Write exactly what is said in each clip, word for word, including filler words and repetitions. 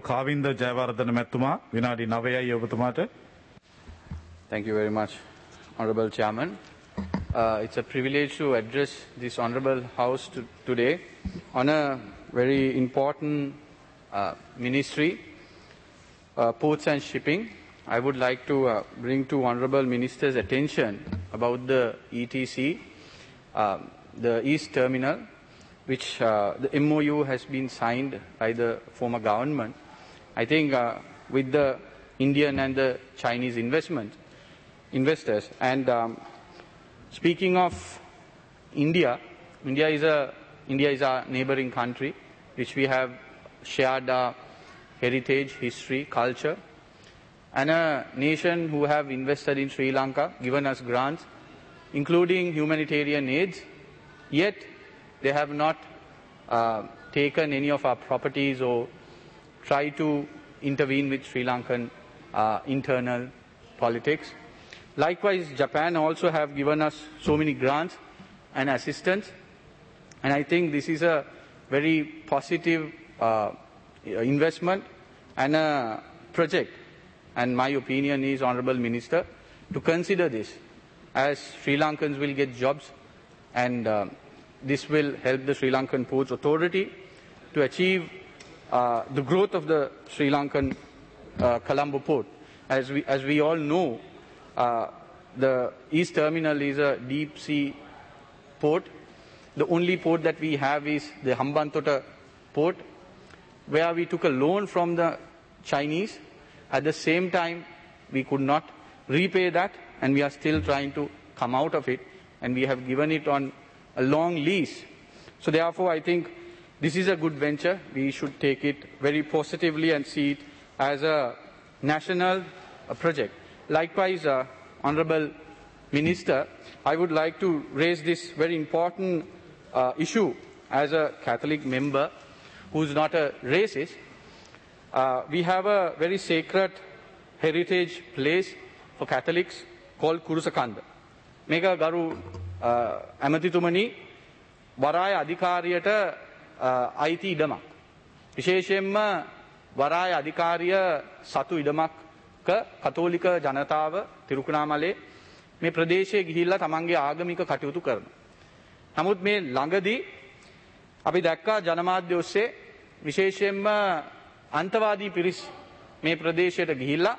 කාවින්ද ජයවර්ධන මැතිතුමා විනාඩි නවයයි ඔබතුමාට. Thank you very much, Honorable Chairman. Uh, it's a privilege to address this Honorable House to, today on a very important uh, ministry, uh, ports and shipping. I would like to uh, bring to Honorable Minister's attention about the E T C, uh, the East Terminal, which uh, the M O U has been signed by the former government. I think uh, with the Indian and the Chinese investment, investors. And um, speaking of India, India is a India is our neighboring country, which we have shared our heritage, history, culture, and a nation who have invested in Sri Lanka, given us grants, including humanitarian aids, yet they have not uh, taken any of our properties or tried to intervene with Sri Lankan uh, internal politics. Likewise, Japan also have given us so many grants and assistance, and I think this is a very positive uh, investment and a project. And my opinion is, Honourable Minister, to consider this, as Sri Lankans will get jobs, and uh, this will help the Sri Lankan Ports Authority to achieve uh, the growth of the Sri Lankan uh, Colombo port. As we, as we all know, uh, the East Terminal is a deep sea port. The only port that we have is the Hambantota port, where we took a loan from the Chinese. At the same time, we could not repay that, and we are still trying to come out of it, and we have given it on a long lease. So therefore, I think this is a good venture. We should take it very positively and see it as a national uh, project. Likewise, uh, Honourable Minister, I would like to raise this very important uh, issue as a Catholic member who is not a racist. Uh, we have a very sacred heritage place for Catholics called Kurusakanda. Mega Garu Amatitumani Varaya Adhikariyata අයිති ඉඩමක්. විශේෂයෙන්ම වරාය අධිකාරිය සතු ඉඩමක් කතෝලික ජනතාව තිරුකුණාමලේ මේ ප්‍රදේශයේ ගිහිල්ලා තමන්ගේ ආගමික කටයුතු කරනවා. නමුත් මේ ළඟදී අපි දැක්කා ජනමාධ්‍ය ඔස්සේ විශේෂයෙන්ම අන්තවාදී පිරිස් මේ ප්‍රදේශයට ගිහිල්ලා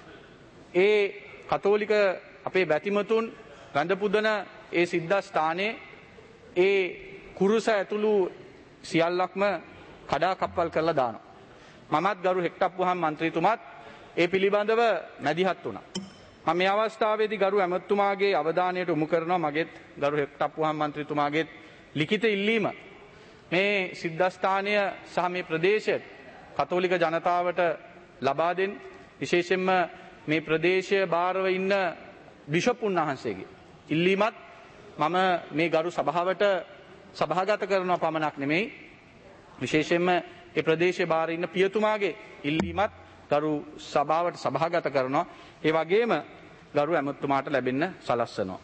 ඒ කතෝලික අපේ බැතිමතුන් ගඳ පුදන ඒ සිද්ධාස්ථානයේ ඒ කුරුස ඇතුළු සියල්ලක්ම කඩා කප්පල් කරලා දානවා. මමත් ගරු හෙක්ටප්පුහම් මන්ත්‍රීතුමාත් ඒ පිළිබඳව මැදිහත් වුණා. මම මේ අවස්ථාවේදී ගරු ඇමතුමාගේ අවධානයට යොමු කරනවා මගෙත් ගරු හෙක්ටප්පුහම් මන්ත්‍රීතුමාගේ ලිඛිත ඉල්ලීම මේ සිද්ධාස්ථානය සහ මේ ප්‍රදේශයේ කතෝලික ජනතාවට ලබා දෙන්න, විශේෂයෙන්ම මේ ප්‍රදේශයේ බාරව ඉන්න බිෂප් උන්වහන්සේගේ ඉල්ලීමත් මම මේ ගරු සභාවට සභාගත කරනවා පමණක් නෙමෙයි, විශේෂයෙන්ම ඒ ප්‍රදේශයේ බාර ඉන්න පියතුමාගේ ඉල්ලීමත් ගරු සභාවට සභාගත කරනවා. ඒ වගේම ගරු ඇමතුමාට ලැබෙන්න සලස්වනවා.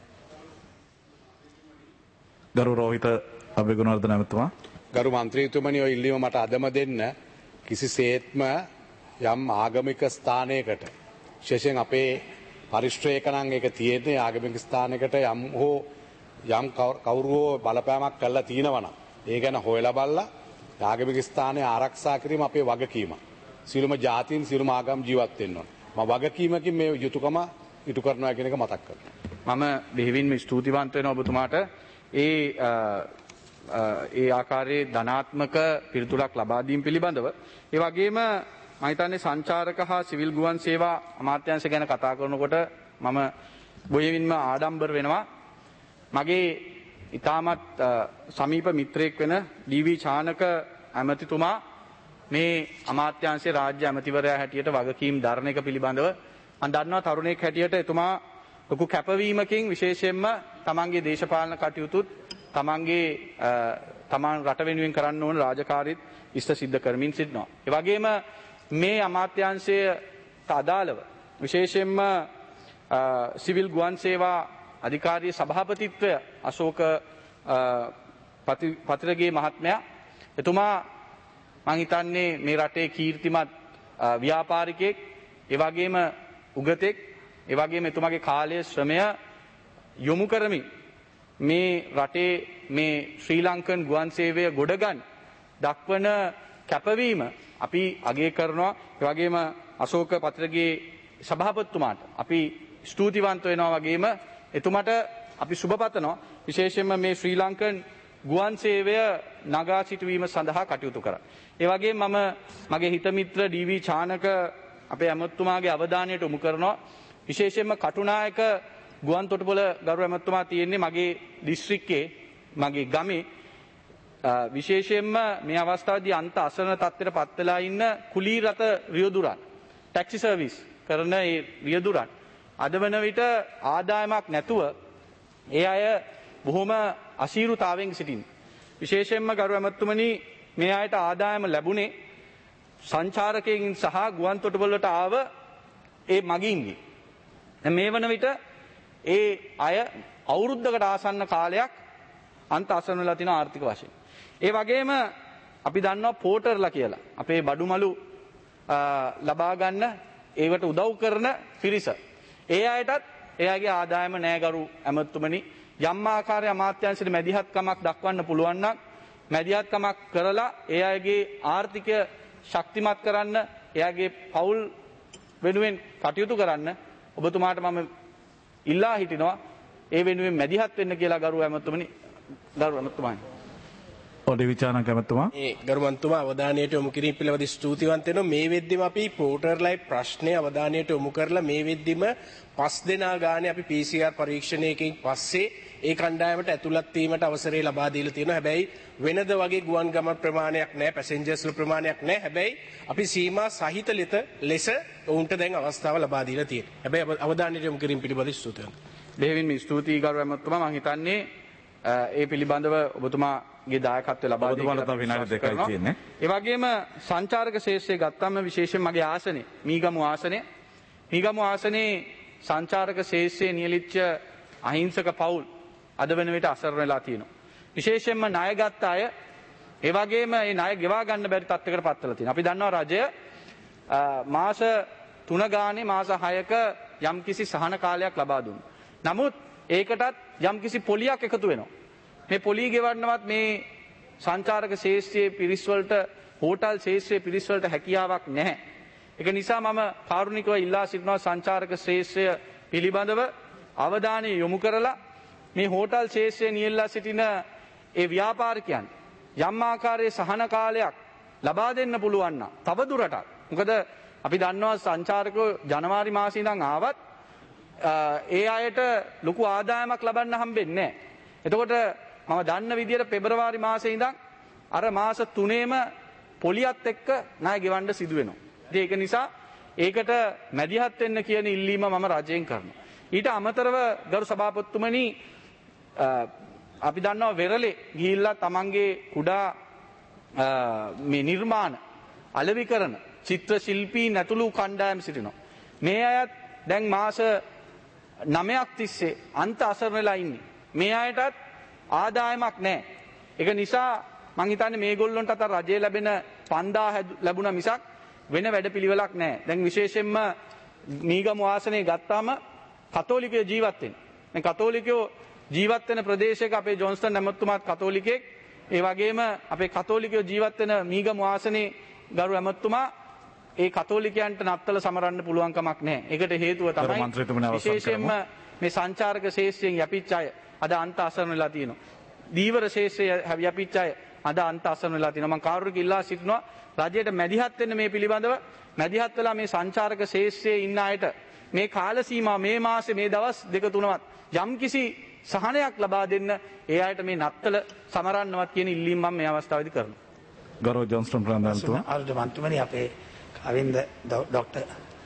ගරු රෝහිත අබේගුණවර්ධන ඇමතුමා. ගරු මන්ත්‍රීතුමනි, ඔය ඉල්ලීම මට අදම දෙන්න. කිසිසේත්ම යම් ආගමික ස්ථානයකට, විශේෂයෙන් අපේ පරිශ්‍රයක නම් ඒක තියෙන්නේ ආගමික ස්ථානයකට යම් හෝ යම් කවුරුවෝ බලපෑමක් කළා තියෙනවා නම් ඒ ගැන හොයලා බලලා ආගමික ස්ථානය ආරක්ෂා කිරීම අපේ වගකීම. සියලුම ජාතීන් සියලුම ආගම් ජීවත් වෙන්න ඕන. මම වගකීමකින් මේ යුතුයකම ඉටු කරනවා කියන එක මතක් කරනවා. මම බෙහෙවින්ම ස්තුතිවන්ත වෙනවා ඔබතුමාට ඒ ඒ ආකාරයේ ධනාත්මක පිළිතුරක් ලබා දීම පිළිබඳව. ඒ වගේම මම හිතන්නේ සංචාරක හා සිවිල් ගුවන් සේවා අමාත්‍යාංශ ගැන කතා කරනකොට මම බොහොමින්ම ආඩම්බර වෙනවා. මගේ ඉතාමත් සමීප මිත්‍රයෙක් වෙන ඩී.වී. චානක ඇමතිතුමා මේ අමාත්‍යාංශයේ රාජ්‍ය ඇමතිවරයා හැටියට වගකීම් දරන එක පිළිබඳව මම දන්නවා තරුණයෙක් හැටියට එතුමා ලොකු කැපවීමකින් විශේෂයෙන්ම තමන්ගේ දේශපාලන කටයුතුත් තමන්ගේ තමන් රට වෙනුවෙන් කරන්න ඕන රාජකාරීත් ඉෂ්ට සිද්ධ කරමින් සිටිනවා. ඒ වගේම මේ අමාත්‍යාංශයට අදාළව විශේෂයෙන්ම සිවිල් ගුවන් සේවා අධිකාරිය සභාපතිත්වය අශෝක පතිරගේ මහත්මයා එතුමා මං හිතන්නේ මේ රටේ කීර්තිමත් ව්‍යාපාරිකයෙක්, ඒ වගේම උගතෙක්, ඒ වගේම එතුමාගේ කාලය ශ්‍රමය යොමු කරමින් මේ රටේ මේ ශ්‍රී ලංකන් ගුවන් සේවය ගොඩගන්න දක්වන කැපවීම අපි අගය කරනවා. ඒ වගේම අශෝක පත්‍රගේ සභාපතිතුමාට අපි ස්තුතිවන්ත වෙනවා. වගේම එතුමාට අපි සුබ පතනවා විශේෂයෙන්ම මේ ශ්‍රී ලංකන් ගුවන් සේවය නගා සිටුවීම සඳහා කටයුතු කරා. ඒ වගේම මම මගේ හිත මිත්‍ර ඩී.වී. චානක අපේ ඇමතුමාගේ අවධානයට යොමු කරනවා. විශේෂයෙන්ම කටුනායක ගුවන් තොටුපොළ ගරු ඇමතුමා තියෙන්නේ මගේ දිස්ත්‍රික්කයේ, මගේ ගමේ. විශේෂයෙන්ම මේ අවස්ථාවේදී අන්ත අසරණ තත්ත්වයට පත් වෙලා ඉන්න කුලී රථ රියදුරන්, ටැක්සි සර්විස් කරන ඒ රියදුරන් අද වන විට ආදායමක් නැතුව ඒ අය බොහොම අසීරුතාවෙන් සිටින්. විශේෂයෙන්ම ගරු ඇමතුමනි, මේ අයට ආදායම ලැබුණේ සංචාරකයන් සහ ගුවන් තොටුපොළට ආව ඒ මගින්ගේ. මේ වන විට ඒ අය අවුරුද්දකට ආසන්න කාලයක් අන්ත අසරණ වෙලා තියෙන ආර්ථික වශයෙන්. ඒ වගේම අපි දන්නවා පෝටර්ලා කියලා. අපේ බඩුමලු ලබා ගන්න ඒවට උදව් කරන පිරිස. ඒ අයටත් එයාගේ ආදායම නෑ ගරු ඇමතුමනි. යම් ආකාරයේ අමාත්‍යාංශයේ මැදිහත්කමක් දක්වන්න පුළුවන් නම් මැදිහත්කමක් කරලා ඒ අයගේ ආර්ථිකය ශක්තිමත් කරන්න, එයාගේ පවුල් වෙනුවෙන් කටයුතු කරන්න ඔබතුමාට මම ඉල්ලා හිටිනවා ඒ වෙනුවෙන් මැදිහත් වෙන්න කියලා ගරු ඇමතුමනි. ගරු ඇමතුමානි. ඔඩි විචාරණ ඇමතුමා. ඒ ගරු මන්තුමා අවධානයට යොමු කිරීම පිළිබඳ ස්තුතිවන්ත වෙනවා. මේ වෙද්දිම අපි පෝටර්ලයි ප්‍රශ්නය අවධානයට යොමු කරලා මේ වෙද්දිම පස් දෙනා ගානේ අපි පී සී ආර් පරීක්ෂණයකින් පස්සේ ඒ කණ්ඩායමට ඇතුළත් වීමට අවසරය ලබා දීලා තියෙනවා. හැබැයි වෙනද වගේ ගුවන් ගමන් ප්‍රමාණයක් නැහැ, පැසෙන්ජර්ස්ල ප්‍රමාණයක් නැහැ. හැබැයි අපි සීමා සහිත ලෙස ඔවුන්ට දැන් අවස්ථාව ලබා දීලා තියෙනවා. හැබැයි අවධානයට යොමු කිරීම පිළිබඳ ස්තුතිවන්ත. බෙහෙවින්ම ස්තුතියි ගරු ඇමතුමා. මම හිතන්නේ ඒ පිළිබඳව ඔබතුමාගේ දායකත්වය ලබා ඔබතුමාට විනාඩි දෙකයි තියෙන්නේ. ඒ වගේම සංචාරක ශේෂ්ත්‍රය ගත්තම විශේෂයෙන් මගේ ආසනේ මීගමු ආසනේ මීගමු ආසනේ සංචාරක ශේෂ්ත්‍රයේ නියලිච්ච අහිංසක පවුල් අද වෙන විට අසරණ වෙලා තියෙනවා. විශේෂයෙන්ම ණය ගත්ත අය, ඒ වගේම මේ ණය ගෙවා ගන්න බැරි තත්යකට පත් වෙලා තියෙනවා. අපි දන්නවා රජය මාස තුන ගානේ මාස හයක යම්කිසි සහන කාලයක් ලබා දුන්නා. නමුත් ඒකටත් යම්කිසි පොලියක් එකතු වෙනවා. මේ පොලිය ගෙවන්නවත් මේ සංචාරක ශේෂ්ත්‍රයේ පිරිස් වලට, හෝටල් ශේෂ්ත්‍රයේ පිරිස් වලට හැකියාවක් නැහැ. ඒක නිසා මම කාරුණිකව ඉල්ලා සිටිනවා සංචාරක ශේෂ්ත්‍රය පිළිබඳව අවධානය යොමු කරලා මේ හෝටල් ශේෂ්ත්‍රයේ නියැලලා සිටින ඒ ව්‍යාපාරිකයන් යම් ආකාරයේ සහන කාලයක් ලබා දෙන්න පුළුවන් නම් තව දුරටත්, මොකද අපි දන්නවා සංචාරකයෝ ජනවාරි මාසේ ඉඳන් ආවත් ඒ අයට ලොකු ආදායමක් ලබන්න හම්බෙන්නේ නැහැ. එතකොට මම දන්න විදිහට පෙබරවාරි මාසේ ඉඳන් අර මාස තුනේම පොලියත් එක්ක ණය ගෙවන්න සිදු වෙනවා. ඉතින් ඒක නිසා ඒකට මැදිහත් වෙන්න කියන ඉල්ලීම මම රජයෙන් කරනවා. ඊට අමතරව ගරු සභාපතිතුමනි, අපි දන්නවා වෙරළේ ගිහිල්ලා තමන්ගේ කුඩා මේ නිර්මාණ අලෙවි කරන චිත්‍ර ශිල්පීන් ඇතුළු කණ්ඩායම් සිටිනවා. මේ අයත් දැන් මාස නවයක් තිස්සේ අන්ත අසරණ වෙලා ඉන්නේ. මේ අයටත් ආදායමක් නැහැ. ඒක නිසා මං හිතන්නේ මේගොල්ලොන්ට අතර රජයේ ලැබෙන පන්දා ලැබුණා මිසක් වෙන වැඩපිළිවෙලක් නැහැ. දැන් විශේෂයෙන්ම මීගමු ආසනය ගත්තාම කතෝලිකයෝ ජීවත් වෙන. දැන් කතෝලිකයෝ ජීවත් වෙන ප්‍රදේශයක අපේ ජොන්ස්ටන් ඇමතුමාත් කතෝලිකයෙක්. ඒ වගේම අපේ කතෝලිකයෝ ජීවත් වෙන මීගමු ආසනයේ ගරු ඇමතුමා ඒ කතෝලිකයන්ට නත්තල සමරන්න පුළුවන් කමක් නැහැ. ඒකට හේතුව තමයි විශේෂයෙන්ම මේ සංචාරක ශේෂ්ත්‍රයෙන් යැපිච්ච අය අද අන්ත අසරණ වෙලා තියෙනවා. දීවර ශේෂ්ත්‍රයේ යැපිච්ච අය අද අන්ත අසරණ වෙලා තියෙනවා. මම කාරුණික ඉල්ලා සිටිනවා රජයට මැදිහත් වෙන්න මේ පිළිබඳව. මැදිහත් වෙලා මේ සංචාරක ශේෂ්ත්‍රයේ ඉන්න අයට මේ කාල සීමා, මේ මාසේ මේ දවස් දෙක තුනවත් යම්කිසි සහනයක් ලබා දෙන්න, ඒ අයට මේ නත්තල සමරන්නවත් කියන ඉල්ලීම මම මේ අවස්ථාවේදී කරනවා. ගරු ජොන්ස්ටන් ප්‍රධානතුමා. අරුද මන්තුමනි, අපේ කවින්ද ඩොක්ටර්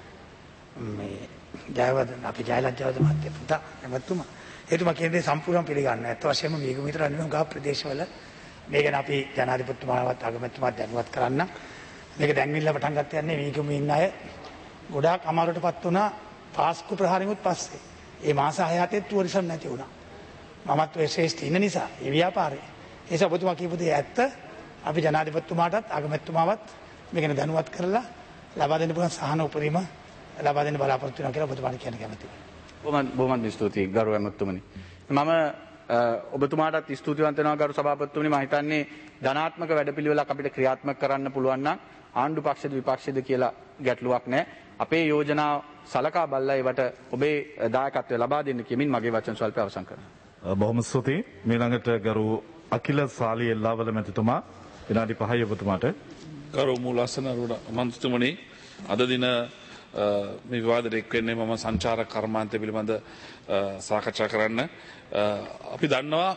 මේ ජයවර්ධන අපේ ජයලජ්ජාවද මහත්තයා පුතා එමතුමා එතුමා කියන දේ සම්පූර්ණයෙන් පිළිගන්න. ඇත්ත වශයෙන්ම මේක විතර නෙවෙයි ගා ප්‍රදේශවල මේ ගැන අපි ජනාධිපතිතුමාවත් අගමැතිතුමාත් දැනුවත් කරන්න. මේක දැන්විල්ලා පටන් ගන්න යන්නේ මේකෙම ඉන්න අය ගොඩාක් අමාරුවටපත් වුණා පාස්කු ප්‍රහාරෙමුත් පස්සේ. ඒ මාස හය හතේ ටුවරිසම් නැති වුණා. මමත් ඔය ශ්‍රේෂ්ඨ ඉන්න නිසා ඒ ව්‍යාපාරේ. ඒස ඔබතුමා කියපු දේ ඇත්ත. අපි ජනාධිපතිතුමාටත් අගමැතිතුමාවත් මේ ගැන දැනුවත් කරලා ලබා දෙන්න පුළුවන් සහන උපරිම ලබා දෙන්න බලාපොරොත්තු වෙනවා කියලා ඔබතුමාට කියන්න කැමතියි. බොහොම බොහොම ස්තුතියි ගරු ඇමතුමනි. මම ඔබතුමාටත් ස්තුතිවන්ත වෙනවා ගරු සභාපතිතුමනි. මම හිතන්නේ ධනාත්මක වැඩපිළිවෙලක් අපිට ක්‍රියාත්මක කරන්න පුළුවන් නම් ආණ්ඩු පක්ෂද විපක්ෂද කියලා ගැටලුවක් නැහැ. අපේ යෝජනා සලකා බලලා ඒවට ඔබේ දායකත්වය ලබා දෙන්න කියමින් මගේ වචන ස්වල්පය අවසන් කරනවා. බොහොම ස්තුතියි. මීළඟට ගරු අකිල සාලි එල්ලාවල මැතිතුමා විනාඩි පහයි ඔබතුමාට. ගරු මූලාසන අරුණ මන්ත්‍රීතුමනි, අද දින මේ විවාදයට එක් වෙන්නේ මම සංචාරක කර්මාන්තය පිළිබඳ සාකච්ඡා කරන්න. අපි දන්නවා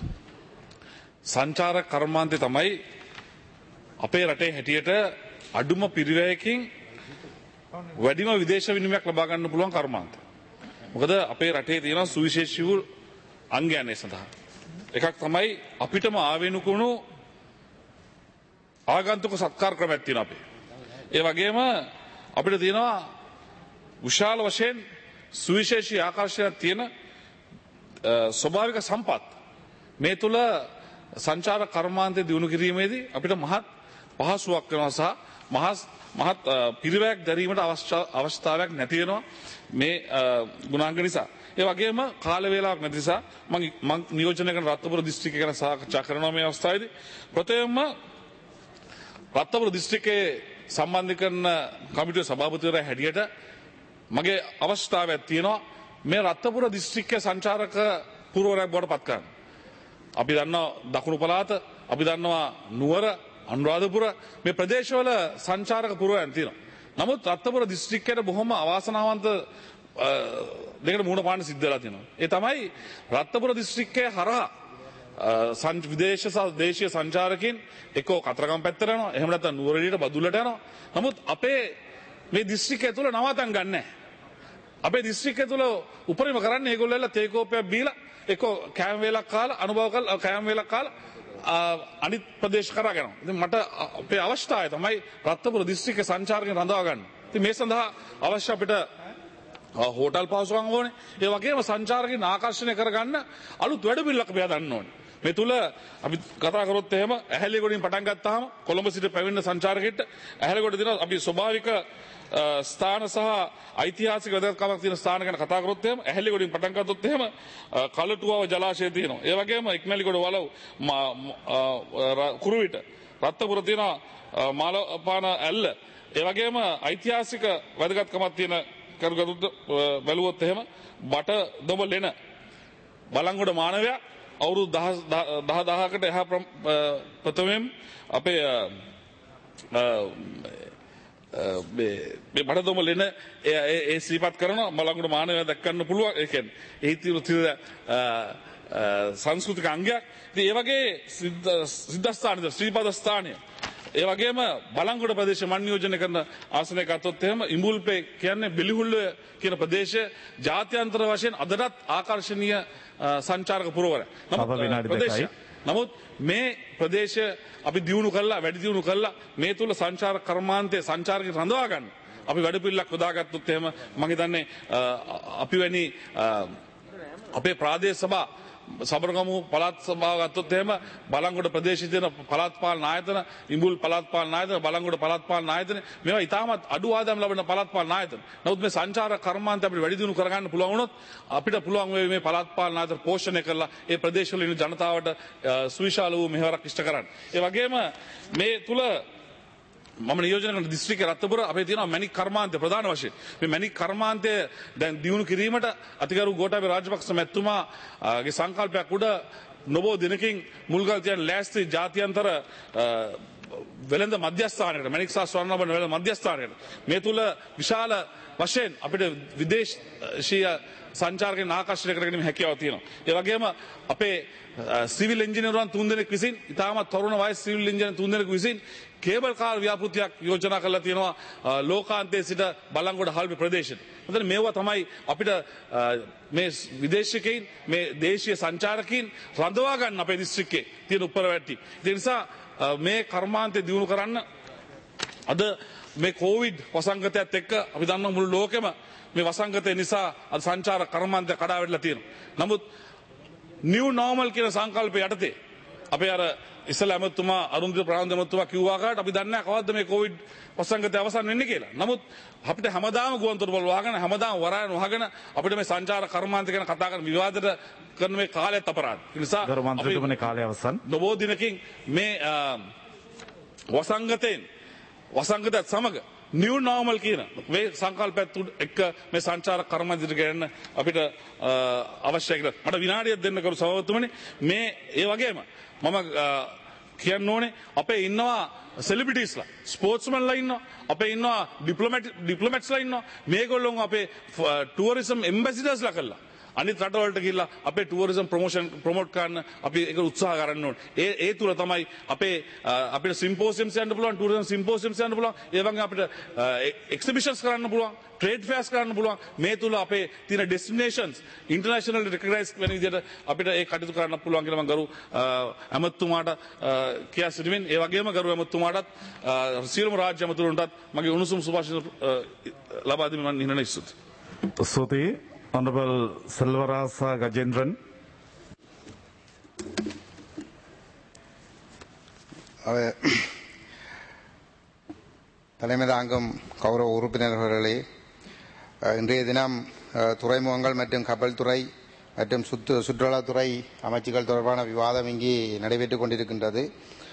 සංචාරක කර්මාන්තය තමයි අපේ රටේ හැටියට අඩුම පිරිවැයකින් වැඩිම විදේශ විනිමයක් ලබා ගන්න පුළුවන් කර්මාන්තය. මොකද අපේ රටේ තියෙන සුවිශේෂී වූ අංගයන් ඒ සඳහා. එකක් තමයි අපිටම ආවෙනුකුණු ආගන්තුක සත්කාර ක්‍රමයක් තියෙනවා අපේ. ඒ වගේම අපිට තියෙනවා විශාල වශයෙන් සුවිශේෂී ආකර්ෂණයක් තියෙන ස්වභාවික සම්පත්. මේ තුල සංචාරක කර්මාන්තය දියුණු කිරීමේදී අපිට මහත් පහසුවක් වෙනවා සහ මහත් මහත් පිරිවැයක් දැරීමට අවස්ථාවක් නැති වෙනවා මේ ගුණාංග නිසා. ඒ වගේම කාල වේලාවක් නැති නිසා මම මම නියෝජනය කරන රත්නපුර දිස්ත්‍රික්කය ගැන සාකච්ඡා කරනවා මේ අවස්ථාවේදී. ප්‍රථමයෙන්ම රත්නපුර දිස්ත්‍රික්කයේ සම්බන්ධීකරණ කමිටුවේ සභාපතිවරයා හැටියට මගේ අවස්ථාවක් තියෙනවා මේ රත්නපුර දිස්ත්‍රික්කයේ සංචාරක පුරවරයක් බවට පත් කරන්න. අපි දන්නවා දකුණු පළාත, අපි දන්නවා නුවර, අනුරාධපුර මේ ප්‍රදේශවල සංචාරක පුරවයන් තියෙනවා. නමුත් රත්නපුර දිස්ත්‍රික්කයට බොහොම අවාසනාවන්ත දෙකට මුහුණ පාන්න සිද්ධ වෙලා තියෙනවා. ඒ තමයි රත්නපුර දිස්ත්‍රික්කයේ හරහා විදේශ සහ දේශීය සංචාරකයන් එක්කෝ කතරගම පැත්තට යනවා, එහෙම නැත්නම් නුවරඑළියට බදුල්ලට යනවා. නමුත් අපේ මේ දිස්ත්‍රික්කය තුල නවතන් ගන්න නැහැ. අපේ දිස්ත්‍රික්කය තුල උපරිම කරන්නේ ඒගොල්ලෝ එල්ල තේ කෝපයක් බීලා එක්කෝ කෑම වේලක් කාලා අනුභව කරලා කෑම වේලක් කාලා අනිත් ප්‍රදේශ කරා යනවා. ඉතින් මට අපේ අවස්ථාවය තමයි රත්නපුර දිස්ත්‍රික්ක සංචාරකයන් රඳවා ගන්න. ඉතින් මේ සඳහා අවශ්‍ය අපිට හෝටල් පහසුකම් ඕනේ. ඒ වගේම සංචාරකයන් ආකර්ෂණය කරගන්න අලුත් වැඩපිළිවෙලක් අපි හදන්න ඕනේ. මේ තුල අපි කතා කරොත් එහෙම ඇහැලියගොඩින් පටන් ගත්තාම කොළඹ සිට පැමිණෙන සංචාරකෙට ඇහැලියගොඩ දින අපි ස්වභාවික ස්ථාන සහ ඓතිහාසික වැදගත්කමක් තියෙන ස්ථාන ගැන කතා කරොත් එහෙම ඇහැලියගොඩින් පටන් ගත්තොත් එහෙම කලටුවව ජලාශය තියෙනවා. ඒ වගේම ඉක්මැලිගොඩ වලව් කුරුවිට රත්නපුර තියෙන මාලපාන ඇල්ල. ඒ වගේම ඓතිහාසික වැදගත්කමක් තියෙන කරුගතුත් බැලුවොත් එහෙම බට දොඹ ලෙන බලංගොඩ මානවයා අවුරුදු දහ දහකට එහා ප්‍රථමයෙන් අපේ මේ බඩදොම ලෙන ඒ සිහිපත් කරනවා බලංගොඩ මානවයා දක්වන්න පුළුවන්. ඒ කියන්නේ එහි තියෙන සංස්කෘතික අංගයක්. ඉතින් ඒ වගේ සිද්ධාස්ථානද ශ්‍රීපද ස්ථානය. ඒ වගේම බලංගොඩ ප්‍රදේශ මන් නියෝජනය කරන ආසනය ගත්තොත් එහෙම ඉඹුල්පේ කියන්නේ බෙලිහුල්ල කියන ප්‍රදේශය ජාත්‍යන්තර වශයෙන් අදටත් ආකර්ශනීය සංචාරක පුරවරය. නමුත් මේ ප්‍රදේශ අපි දියුණු කළා වැඩි දියුණු කළා මේ තුල සංචාරක කර්මාන්තයේ සංචාරකයන් රඳවා ගන්න අපි වැඩපිළිවෙලක් යොදාගත්තොත් එහෙම මම හිතන්නේ අපි වැනි අපේ ප්‍රාදේශ සභා සබරගමු පළාත් සභාව ගත්තොත් එහෙම බලංගොඩ ප්‍රදේශයේ තියෙන පළාත් පාලන ආයතන, ඉඹුල් පළාත් පාලන ආයතන, බලංගොඩ පළාත් පාලන ආයතන මේවා ඉතාමත් අඩු ආදායම් ලබන පළාත් පාලන ආයතන. නමුත් මේ සංචාරක කර්මාන්තය අපිට වැඩි දියුණු කරගන්න පුළුවන් වුණොත් අපිට පුළුවන් වෙයි මේ පළාත් පාලන ආයතන පෝෂණය කරලා ඒ ප්‍රදේශවල ඉන්න ජනතාවට සුවිශාල වූ මෙහෙවරක් ඉෂ්ට කරන්න. ඒ වගේම මේ තුල මම නියෝජනය කරන දිස්ත්‍රික්කයේ රත්නපුර අපේ තියෙනවා මැණික් කර්මාන්තය ප්‍රධාන වශයෙන්. මේ මැණික් කර්මාන්තය දැන් දියුණු කිරීමට අතිගරු ගෝඨාභය රාජපක්ෂ මැතිතුමාගේ සංකල්පයක් උඩ නොබෝ දිනකින් මුල්ගල් තියන ලෑස්ති ජාත්‍යන්තර වෙළඳ මධ්‍යස්ථානයකට මැණික් සහ ස්වර්ණාභරණ වෙළඳ මධ්‍යස්ථානයකට මේ තුල විශාල වශයෙන් අපිට විදේශීය සංචාරකයන් ආකර්ෂණය කරගැනීමේ හැකියාව තියෙනවා. ඒ වගේම අපේ සිවිල් ඉංජිනේරුවන් තුන්දෙනෙක් විසින් ඉතාමත් තරුණ වයස් සිවිල් ඉංජිනේරු තුන්දෙනෙක් විසින් කේබල් කාර් ව්‍යාපෘතියක් යෝජනා කරලා තියෙනවා ලෝකාන්තයේ සිට බලංගොඩ හල්බි ප්‍රදේශයට. එතන මේවා තමයි අපිට මේ විදේශිකයින් මේ දේශීය සංචාරකයන් රඳවා ගන්න අපේ දිස්ත්‍රික්කයේ තියෙන උපරවැටි. ඒ නිසා මේ කර්මාන්තය දියුණු කරන්න අද මේ කොවිඩ් වසංගතයත් එක්ක අපි දන්නවා මුළු ලෝකෙම මේ වසංගතය නිසා අද සංචාර කර්මාන්තය කඩා වැටලා තියෙනවා. නමුත් නිව් නෝමල් කියන සංකල්පය යටතේ අපේ අර ඉස්සලා ඇමතුමා අරුන්ද්‍ර ප්‍රාන්ත ඇමතුමා කිව්වාකට අපි දන්නේ නැහැ කවද්ද මේ කොවිඩ් වසංගතය අවසන් වෙන්නේ කියලා. නමුත් අපිට හැමදාම ගුවන්තොටුපළ වහගෙන හැමදාම වරායන වහගෙන අපිට මේ සංචාර කර්මාන්ත ගැන කතා කරන විවාදයට කරන මේ කාලයත් අපරාධ. ඒ නිසා ගරු මන්ත්‍රීතුමනි කාලය අවසන්. නොබෝ දිනකින් මේ වසංගතයෙන් වසංගතයත් සමග නිව් නෝමල් කියන මේ සංකල්පයත් එක්ක මේ සංචාර කර්මාන්තයට ගන්න අපිට අවශ්‍යයි කියලා මට විනාඩියක් දෙන්න කරු සභාපතිතුමනි. මේ ඒ වගේම මම කියන්න ඕනේ අපේ ඉන්නවා සෙලිබ්‍රිටිස්ලා ස්පෝර්ට්ස්මන්ලා ඉන්නවා අපේ ඉන්නවා ඩිප්ලොමැට් ඩිප්ලොමැට්ස්ලා ඉන්නවා මේගොල්ලෝ අපේ ටුවරිසම් එම්බැසිඩර්ස්ලා කළා අනිත් රටවලට ගිහිල්ලා අපේ ටුවරිසම් ප්‍රොමෝෂන් ප්‍රොමෝට් කරන්න අපි ඒක උත්සාහ කරන්න ඕනේ. ඒ ඒ තුල තමයි අපේ අපිට සිම්පෝසියම්ස් යන්න පුළුවන් ටුවරිසම් සිම්පෝසියම්ස් යන්න පුළුවන් ඒ වගේ අපිට එක්සිබිෂන්ස් කරන්න පුළුවන් ට්‍රේඩ් ෆෙයර්ස් කරන්න පුළුවන් මේ තුල අපේ තියෙන ඩෙස්ටිනේෂන්ස් ඉන්ටර්නැෂනල් රිකග්නයිස් වෙන විදිහට අපිට ඒ කටයුතු කරන්න පුළුවන් කියලා මම ගරු ඇමතුමාට කියා සිටිමින් ඒ වගේම ගරු ඇමතුමාටත් සියලුම රාජ්‍ය ඇමතුරුන්ටත් මගේ උණුසුම් සුභාශිංසන ලබා දෙමින් මම ඉන්නන ඉස්සුත්. ස්තුතියි. Honorable Selvarasa Gajendran. தலைமை தாங்கும் கௌரவ உறுப்பினர்களே, இன்றைய தினம் துறைமுகங்கள் மற்றும் கப்பல் துறை மற்றும் சுற்று சுற்றுலாத்துறை அமைச்சுகள் தொடர்பான விவாதம் இங்கே நடைபெற்றுக் கொண்டிருக்கின்றது.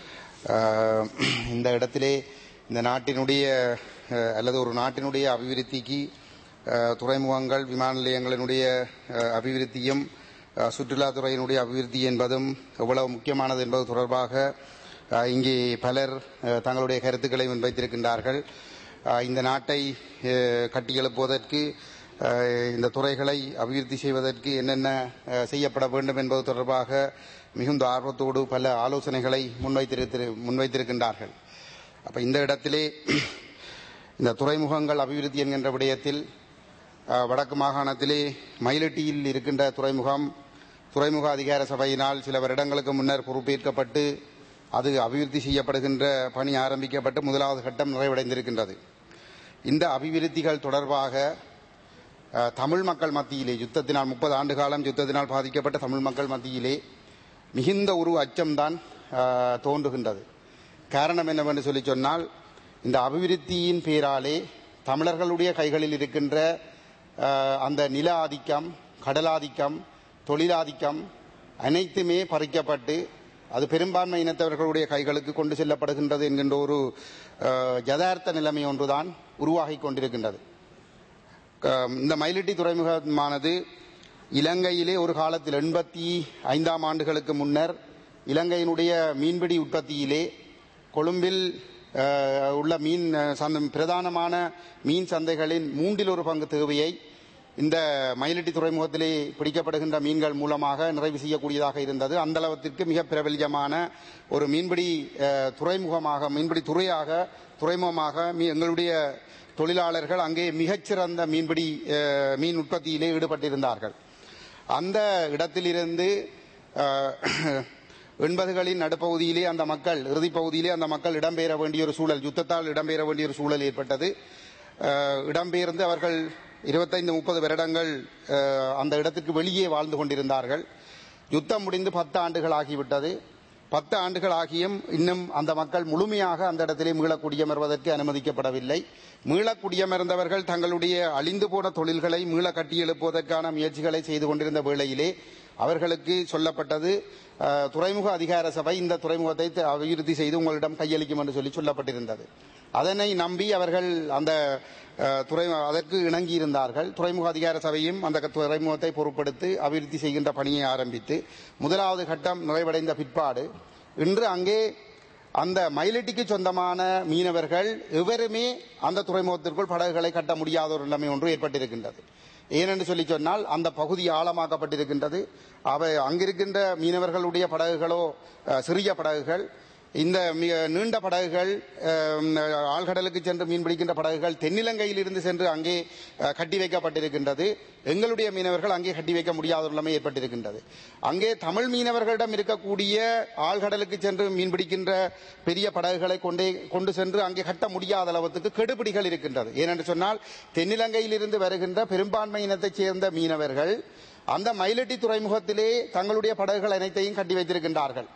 இந்த இடத்திலே இந்த நாட்டினுடைய அல்லது ஒரு நாட்டினுடைய அபிவிருத்திக்கு துறைமுகங்கள் விமான நிலையங்களினுடைய அபிவிருத்தியும் சுற்றுலாத்துறையினுடைய அபிவிருத்தி என்பதும் எவ்வளவு முக்கியமானது என்பது தொடர்பாக இங்கே பலர் தங்களுடைய கருத்துக்களை முன்வைத்திருக்கின்றார்கள். இந்த நாட்டை கட்டியெழுப்புவதற்கு இந்த துறைகளை அபிவிருத்தி செய்வதற்கு என்னென்ன செய்யப்பட வேண்டும் என்பது தொடர்பாக மிகுந்த ஆர்வத்தோடு பல ஆலோசனைகளை முன்வைத்திரு முன்வைத்திருக்கின்றார்கள். அப்போ இந்த இடத்திலே இந்த துறைமுகங்கள் அபிவிருத்தி என்கின்ற விடயத்தில் வடக்கு மாகாணத்திலே மயிலட்டியில் இருக்கின்ற துறைமுகம் துறைமுக அதிகார சபையினால் சில வருடங்களுக்கு முன்னர் பொறுப்பேற்கப்பட்டு அது அபிவிருத்தி செய்யப்படுகின்ற பணி ஆரம்பிக்கப்பட்டு முதலாவது கட்டம் நிறைவடைந்திருக்கின்றது. இந்த அபிவிருத்திகள் தொடர்பாக தமிழ் மக்கள் மத்தியிலே யுத்தத்தினால் முப்பது ஆண்டு காலம் யுத்தத்தினால் பாதிக்கப்பட்ட தமிழ் மக்கள் மத்தியிலே மிகுந்த ஒரு அச்சம்தான் தோன்றுகின்றது. காரணம் என்னவென்று சொல்லி சொன்னால் இந்த அபிவிருத்தியின் பேராலே தமிழர்களுடைய கைகளில் இருக்கின்ற அந்த நில ஆதிக்கம் கடலாதிக்கம் தொழிலாதிக்கம் அனைத்துமே பறிக்கப்பட்டு அது பெரும்பான்மை இனத்தவர்களுடைய கைகளுக்கு கொண்டு செல்லப்படுகின்றது என்கின்ற ஒரு யதார்த்த நிலைமை ஒன்றுதான் உருவாகி கொண்டிருக்கின்றது. இந்த மயிலிட்டி துறைமுகமானது இலங்கையிலே ஒரு காலத்தில் எண்பத்தி ஐந்தாம் ஆண்டுகளுக்கு முன்னர் இலங்கையினுடைய மீன்பிடி உற்பத்தியிலே கொழும்பில் உள்ள மீன் பிரதானமான மீன் சந்தைகளின் மூன்றில் ஒரு பங்கு தேவையை இந்த மயிலிட்டி துறைமுகத்திலே பிடிக்கப்படுகின்ற மீன்கள் மூலமாக நிறைவு செய்யக்கூடியதாக இருந்தது. அந்த அளவிற்கு மிக பிரபல்யமான ஒரு மீன்பிடி துறைமுகமாக மீன்பிடி துறையாக துறைமுகமாக எங்களுடைய தொழிலாளர்கள் அங்கே மிகச்சிறந்த மீன்பிடி மீன் உற்பத்தியிலே ஈடுபட்டிருந்தார்கள். அந்த இடத்திலிருந்து எண்பதுகளின் நடுப்பகுதியிலே அந்த மக்கள் இறுதிப் பகுதியிலே அந்த மக்கள் இடம்பெயர வேண்டிய ஒரு சூழல் யுத்தத்தால் இடம்பெயர வேண்டிய ஒரு சூழல் ஏற்பட்டது. இடம்பெயர்ந்து அவர்கள் இருபத்தைந்து முப்பது வருடங்கள் அந்த இடத்திற்கு வெளியே வாழ்ந்து கொண்டிருந்தார்கள். யுத்தம் முடிந்து பத்து ஆண்டுகள் ஆகிவிட்டது. பத்து ஆண்டுகள் ஆகியும் இன்னும் அந்த மக்கள் முழுமையாக அந்த இடத்திலே மீள குடியமர்வதற்கு அனுமதிக்கப்படவில்லை. மீள குடியமர்ந்தவர்கள் தங்களுடைய அழிந்து போன தொழில்களை மீள கட்டியெழுப்புவதற்கான முயற்சிகளை செய்து கொண்டிருந்த வேளையிலே அவர்களுக்கு சொல்லப்பட்டது துறைமுக அதிகார சபை இந்த துறைமுகத்தை அபிவிருத்தி செய்து உங்களிடம் கையளிக்கும் என்று சொல்லி சொல்லப்பட்டிருந்தது. அதனை நம்பி அவர்கள் அந்த துறை அதற்கு இணங்கியிருந்தார்கள். துறைமுக அதிகார சபையும் அந்த துறைமுகத்தை பொறுப்படுத்தி அபிவிருத்தி செய்கின்ற பணியை ஆரம்பித்து முதலாவது கட்டம் நிறைவடைந்த பிற்பாடு இன்று அங்கே அந்த மயிலிட்டிக்கு சொந்தமான மீனவர்கள் எவருமே அந்த துறைமுகத்திற்குள் படகுகளை கட்ட முடியாத ஒரு நிலைமை ஒன்று ஏற்பட்டிருக்கின்றது. ஏனென்று சொல்லி சொன்னால் அந்த பகுதி ஆழமாக்கப்பட்டிருக்கின்றது. அவை அங்கிருக்கின்ற மீனவர்களுடைய படகுகளோ சிறிய படகுகள், இந்த நீண்ட படகுகள் ஆழ்கடலுக்கு சென்று மீன்பிடிக்கின்ற படகுகள் தென்னிலங்கையில் இருந்து சென்று அங்கே கட்டி வைக்கப்பட்டிருக்கின்றது. எங்களுடைய மீனவர்கள் அங்கே கட்டி வைக்க முடியாத நிலைமை ஏற்பட்டிருக்கின்றது. அங்கே தமிழ் மீனவர்களிடம் இருக்கக்கூடிய ஆழ்கடலுக்கு சென்று மீன்பிடிக்கின்ற பெரிய படகுகளை கொண்டே கொண்டு சென்று அங்கே கட்ட முடியாத அளவுக்கு கெடுபிடிகள் இருக்கின்றது. ஏனென்று சொன்னால் தென்னிலங்கையில் இருந்து வருகின்ற பெரும்பான்மை இனத்தைச் சேர்ந்த மீனவர்கள் அந்த மயிலிட்டி துறைமுகத்திலே தங்களுடைய படகுகள் அனைத்தையும் கட்டி வைத்திருக்கின்றார்கள்.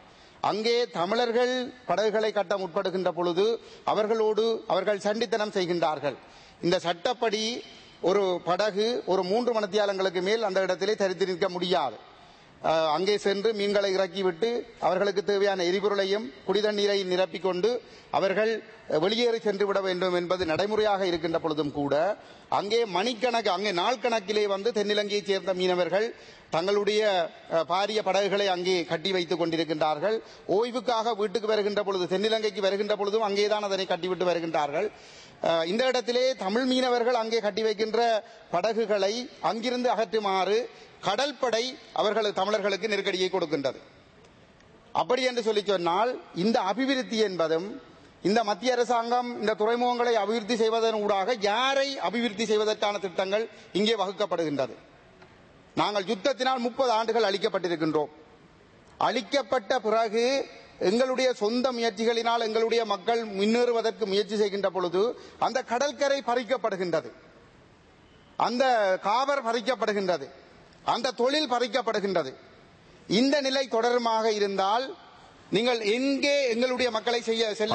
அங்கே தமிழர்கள் படகுகளை கட்ட முற்படுகின்ற பொழுது அவர்களோடு அவர்கள் சண்டித்தனம் செய்கின்றார்கள். இந்த சட்டப்படி ஒரு படகு ஒரு மூன்று மணித்தியாலங்களுக்கு மேல் அந்த இடத்திலே தரித்து நிற்க முடியாது. அங்கே சென்று மீன்களை இறக்கிவிட்டு அவர்களுக்கு தேவையான எரிபொருளையும் குடிதண்ணீரை நிரப்பிக்கொண்டு அவர்கள் வெளியேறி சென்று விட வேண்டும் என்பது நடைமுறையாக இருக்கின்ற பொழுதும் கூட அங்கே மணிக்கணக்கு அங்கே நாள் கணக்கிலே வந்து தென்னிலங்கையைச் சேர்ந்த மீனவர்கள் தங்களுடைய பாரிய படகுகளை அங்கே கட்டி வைத்துக் கொண்டிருக்கின்றார்கள். ஓய்வுக்காக வீட்டுக்கு வருகின்ற பொழுது தென்னிலங்கைக்கு வருகின்ற பொழுதும் அங்கேதான் அதனை கட்டிவிட்டு வருகின்றார்கள். இந்த இடத்திலே தமிழ் மீனவர்கள் அங்கே கட்டி வைக்கின்ற படகுகளை அங்கிருந்து அகற்றுமாறு கடல்படை அவர்கள் தமிழர்களுக்கு நெருக்கடியை கொடுக்கின்றது. அப்படி என்று சொல்லி சொன்னால் இந்த அபிவிருத்தி என்பதும் இந்த மத்திய அரசாங்கம் இந்த துறைமுகங்களை அபிவிருத்தி செய்வதன் ஊடாக யாரை அபிவிருத்தி செய்வதற்கான திட்டங்கள் இங்கே வகுக்கப்படுகின்றது. நாங்கள் யுத்தத்தினால் முப்பது ஆண்டுகள் அளிக்கப்பட்டிருக்கின்றோம். அளிக்கப்பட்ட பிறகு எங்களுடைய சொந்த முயற்சிகளினால் எங்களுடைய மக்கள் முன்னேறுவதற்கு முயற்சி செய்கின்ற பொழுது அந்த கடற்கரை பறிக்கப்படுகின்றது, அந்த காவர் பறிக்கப்படுகின்றது, அந்த தொழில் பறிக்கப்படுகின்றது. இந்த நிலை தொடருமாக இருந்தால் நீங்கள் எங்கே எங்களுடைய மக்களை செய்ய செல்ல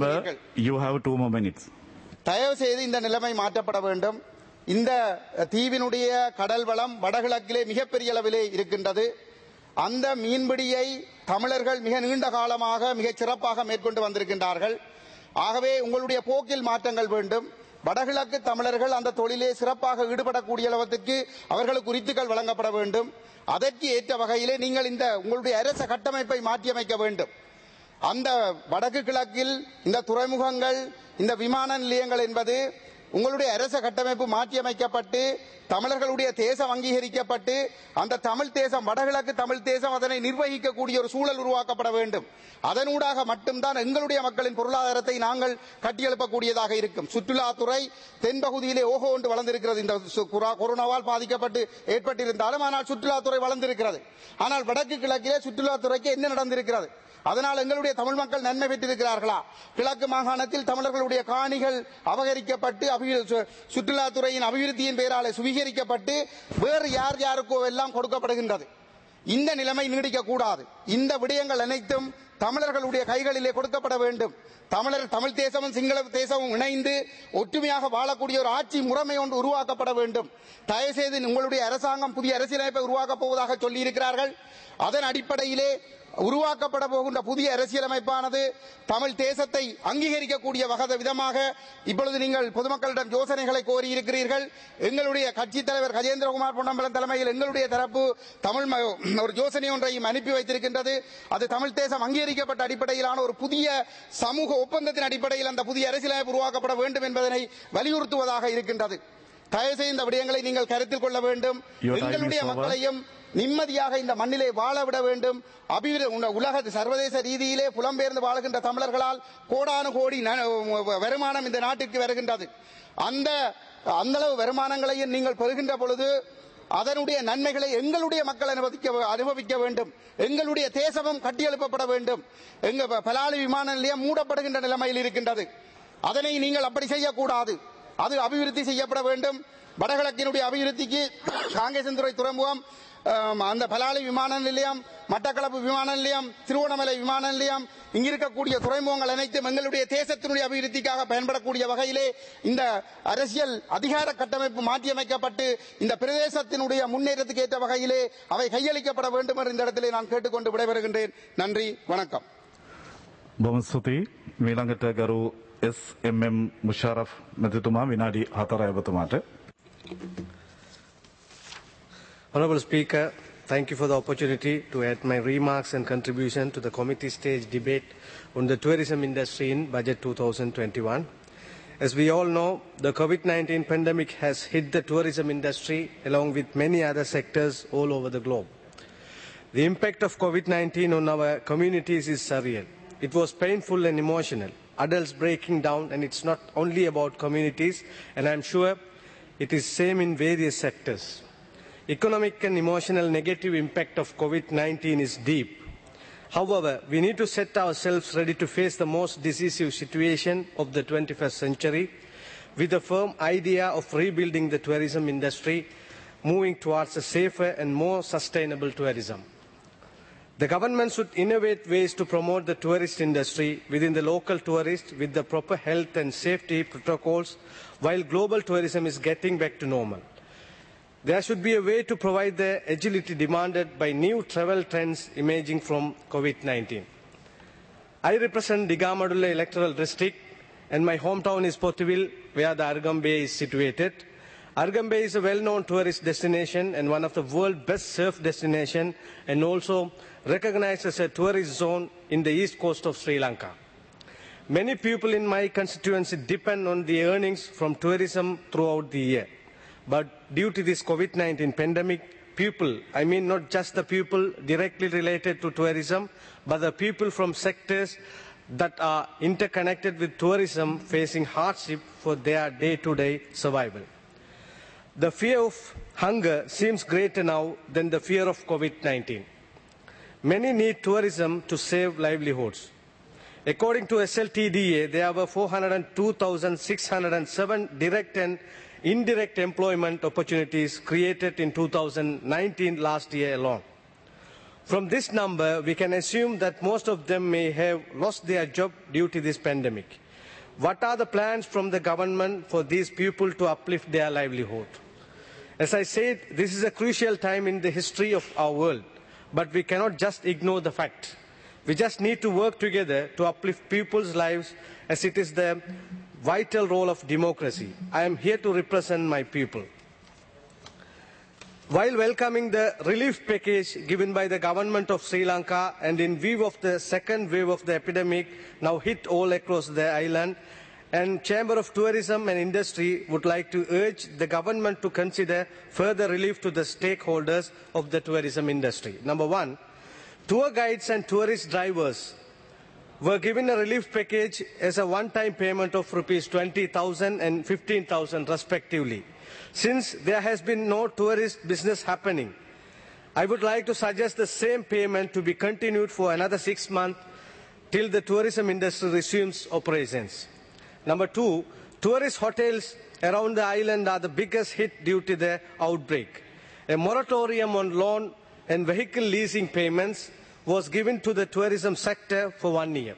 தயவு செய்து இந்த நிலைமை மாற்றப்பட வேண்டும். இந்த தீவினுடைய கடல் வளம் வடகிழக்கிலே மிகப்பெரிய அளவிலே இருக்கின்றது. அந்த மீன்பிடியை தமிழர்கள் மிக நீண்ட காலமாக மிகச் சிறப்பாக மேற்கொண்டு வந்திருக்கின்றார்கள். ஆகவே உங்களுடைய போக்கில் மாற்றங்கள் வேண்டும். வடகிழக்கு தமிழர்கள் அந்த தொழிலே சிறப்பாக ஈடுபடக்கூடிய அளவுக்கு அவர்களுக்கு உரித்துக்கள் வழங்கப்பட வேண்டும். அதற்கு ஏற்ற வகையிலே நீங்கள் இந்த உங்களுடைய அரச கட்டமைப்பை மாற்றியமைக்க வேண்டும். அந்த வடக்கு கிழக்கில் இந்த துறைமுகங்கள் இந்த விமான நிலையங்கள் என்பது உங்களுடைய அரச கட்டமைப்பு மாற்றியமைக்கப்பட்டு தமிழர்களுடைய தேசம் அங்கீகரிக்கப்பட்டு அந்த தமிழ் தேசம் வடகிழக்கு தமிழ் தேசம் அதனை நிர்வகிக்கக்கூடிய ஒரு சூழல் உருவாக்கப்பட வேண்டும். அதனூடாக மட்டும்தான் எங்களுடைய மக்களின் பொருளாதாரத்தை நாங்கள் கட்டியெழுப்பக்கூடியதாக இருக்கும். சுற்றுலாத்துறை தென்பகுதியிலே ஓகோ ஒன்று வளர்ந்திருக்கிறது. இந்த கொரோனாவால் பாதிக்கப்பட்டு ஏற்பட்டிருந்தாலும் ஆனால் சுற்றுலாத்துறை வளர்ந்திருக்கிறது. ஆனால் வடக்கு கிழக்கிலே சுற்றுலாத்துறைக்கு என்ன நடந்திருக்கிறது? அதனால் எங்களுடைய தமிழ் மக்கள் நன்மை பெற்றிருக்கிறார்களா? கிழக்கு மாகாணத்தில் தமிழர்களுடைய காணிகள் அபகரிக்கப்பட்டு சுற்றுலாத்துறையின் அபிவிருத்தியின் பெயராலே சுவீகரிக்கப்பட்டு வேறு யார் யாருக்கோ எல்லாம் கொடுக்கப்படுகின்றது. இந்த நிலைமை நீடிக்க கூடாது. இந்த விடயங்கள் அனைத்தும் தமிழர்களுடைய கைகளிலே கொடுக்கப்பட வேண்டும். தமிழர் தமிழ் தேசமும் சிங்கள தேசமும் இணைந்து ஒற்றுமையாக வாழக்கூடிய ஒரு ஆட்சி முறைமை ஒன்று உருவாக்கப்பட வேண்டும். தயவு செய்து உங்களுடைய அரசாங்கம் புதிய அரசியலமைப்பை உருவாக்கப் போவதாக சொல்லி இருக்கிறார்கள். அதன் அடிப்படையிலே உருவாக்கப்பட போகின்ற புதிய அரசியலமைப்பானது தமிழ் தேசத்தை அங்கீகரிக்கக்கூடிய வகை விதமாக இப்பொழுது நீங்கள் பொதுமக்களிடம் யோசனைகளை கோரி இருக்கிறீர்கள். எங்களுடைய கட்சி தலைவர் கஜேந்திரகுமார் பொன்னம்பலம் தலைமையில் எங்களுடைய தரப்பு தமிழ் ஒரு யோசனை ஒன்றையும் அனுப்பி வைத்திருக்கின்றது. அது தமிழ் தேசம் அங்கீகரிக்கப்பட்ட அடிப்படையிலான ஒரு புதிய சமூக ஒப்பந்தத்தின் அடிப்படையில் அந்த புதிய அரசியலமைப்பு உருவாக்கப்பட வேண்டும் என்பதனை வலியுறுத்துவதாக இருக்கின்றது. தயவுசெய்து இந்த விடயங்களை நீங்கள் கருத்தில் கொள்ள வேண்டும். எங்களுடைய மக்களையும் நிம்மதியாக இந்த மண்ணிலே வாழ விட வேண்டும். உலக சர்வதேச ரீதியிலே புலம்பெயர்ந்து வாழுகின்ற தமிழர்களால் கோடானு கோடி வருமானம் இந்த நாட்டிற்கு வருகின்றது. அந்த அந்த அளவு வருமானங்களையும் நீங்கள் பெறுகின்ற பொழுது அதனுடைய நன்மைகளை எங்களுடைய மக்கள் அனுபவிக்க அனுபவிக்க வேண்டும். எங்களுடைய தேசமும் கட்டியெழுப்பப்பட வேண்டும். எங்க பலாலி விமான நிலையம் மூடப்படுகின்ற நிலைமையில் இருக்கின்றது. அதனை நீங்கள் அப்படி செய்யக்கூடாது. அது அபிவிருத்தி செய்யப்பட வேண்டும். வடகிழக்கினுடைய அபிவிருத்திக்கு காங்கேசன்துறை துறைமுகம், அந்த பலாலி விமான நிலையம், மட்டக்களப்பு விமான நிலையம், திருவோணமலை விமான நிலையம், இங்கிருக்கக்கூடிய துறைமுகங்கள் அனைத்தும் எங்களுடைய தேசத்தினுடைய அபிவிருத்திக்காக பயன்படக்கூடிய வகையிலே இந்த அரசியல் அதிகார கட்டமைப்பு மாற்றியமைக்கப்பட்டு இந்த பிரதேசத்தினுடைய முன்னேற்றத்துக்கு ஏற்ற வகையிலே அவை கையளிக்கப்பட வேண்டும் என்று இந்த இடத்திலே நான் கேட்டுக்கொண்டு விடைபெறுகின்றேன். நன்றி, வணக்கம். S M M Musharraf Medituma Vinadi Hatara Abatumate. Honorable Speaker, thank you for the opportunity to add my remarks and contribution to the committee stage debate on the tourism industry in Budget two thousand twenty-one. As we all know, the COVID nineteen pandemic has hit the tourism industry along with many other sectors all over the globe. The impact of COVID nineteen on our communities is surreal. It was painful and emotional. Adults breaking down, and it's not only about communities, and I'm sure it is same in various sectors. Economic and emotional negative impact of COVID nineteen is deep. However, we need to set ourselves ready to face the most decisive situation of the twenty-first century with a firm idea of rebuilding the tourism industry, moving towards a safer and more sustainable tourism. The government should innovate ways to promote the tourist industry within the local tourists with the proper health and safety protocols while global tourism is getting back to normal. There should be a way to provide the agility demanded by new travel trends emerging from COVID nineteen. I represent Digamadulla electoral district and my hometown is Potuvil, where the Arugam Bay is situated. Arugam Bay is a well-known tourist destination and one of the world's best surf destinations and also recognized as a tourist zone in the east coast of Sri Lanka. Many people in my constituency depend on the earnings from tourism throughout the year. But due to this COVID nineteen pandemic, people, I mean not just the people directly related to tourism, but the people from sectors that are interconnected with tourism facing hardship for their day-to-day survival. The fear of hunger seems greater now than the fear of COVID nineteen. Many need tourism to save livelihoods. According to S L T D A, there were four hundred two thousand six hundred seven direct and indirect employment opportunities created in two thousand nineteen last year alone. From this number, we can assume that most of them may have lost their job due to this pandemic. What are the plans from the government for these people to uplift their livelihood? As I said, this is a crucial time in the history of our world, but we cannot just ignore the fact. We just need to work together to uplift people's lives as it is the vital role of democracy. I am here to represent my people. While welcoming the relief package given by the government of Sri Lanka and in view of the second wave of the epidemic now hit all across the island, and Chamber of Tourism and Industry would like to urge the government to consider further relief to the stakeholders of the tourism industry. Number one, tour guides and tourist drivers were given a relief package as a one-time payment of rupees twenty thousand and fifteen thousand respectively. Since there has been no tourist business happening, I would like to suggest the same payment to be continued for another six months till the tourism industry resumes operations. Number two, tourist hotels around the island are the biggest hit due to the outbreak. A moratorium on loan and vehicle leasing payments was given to the tourism sector for one year.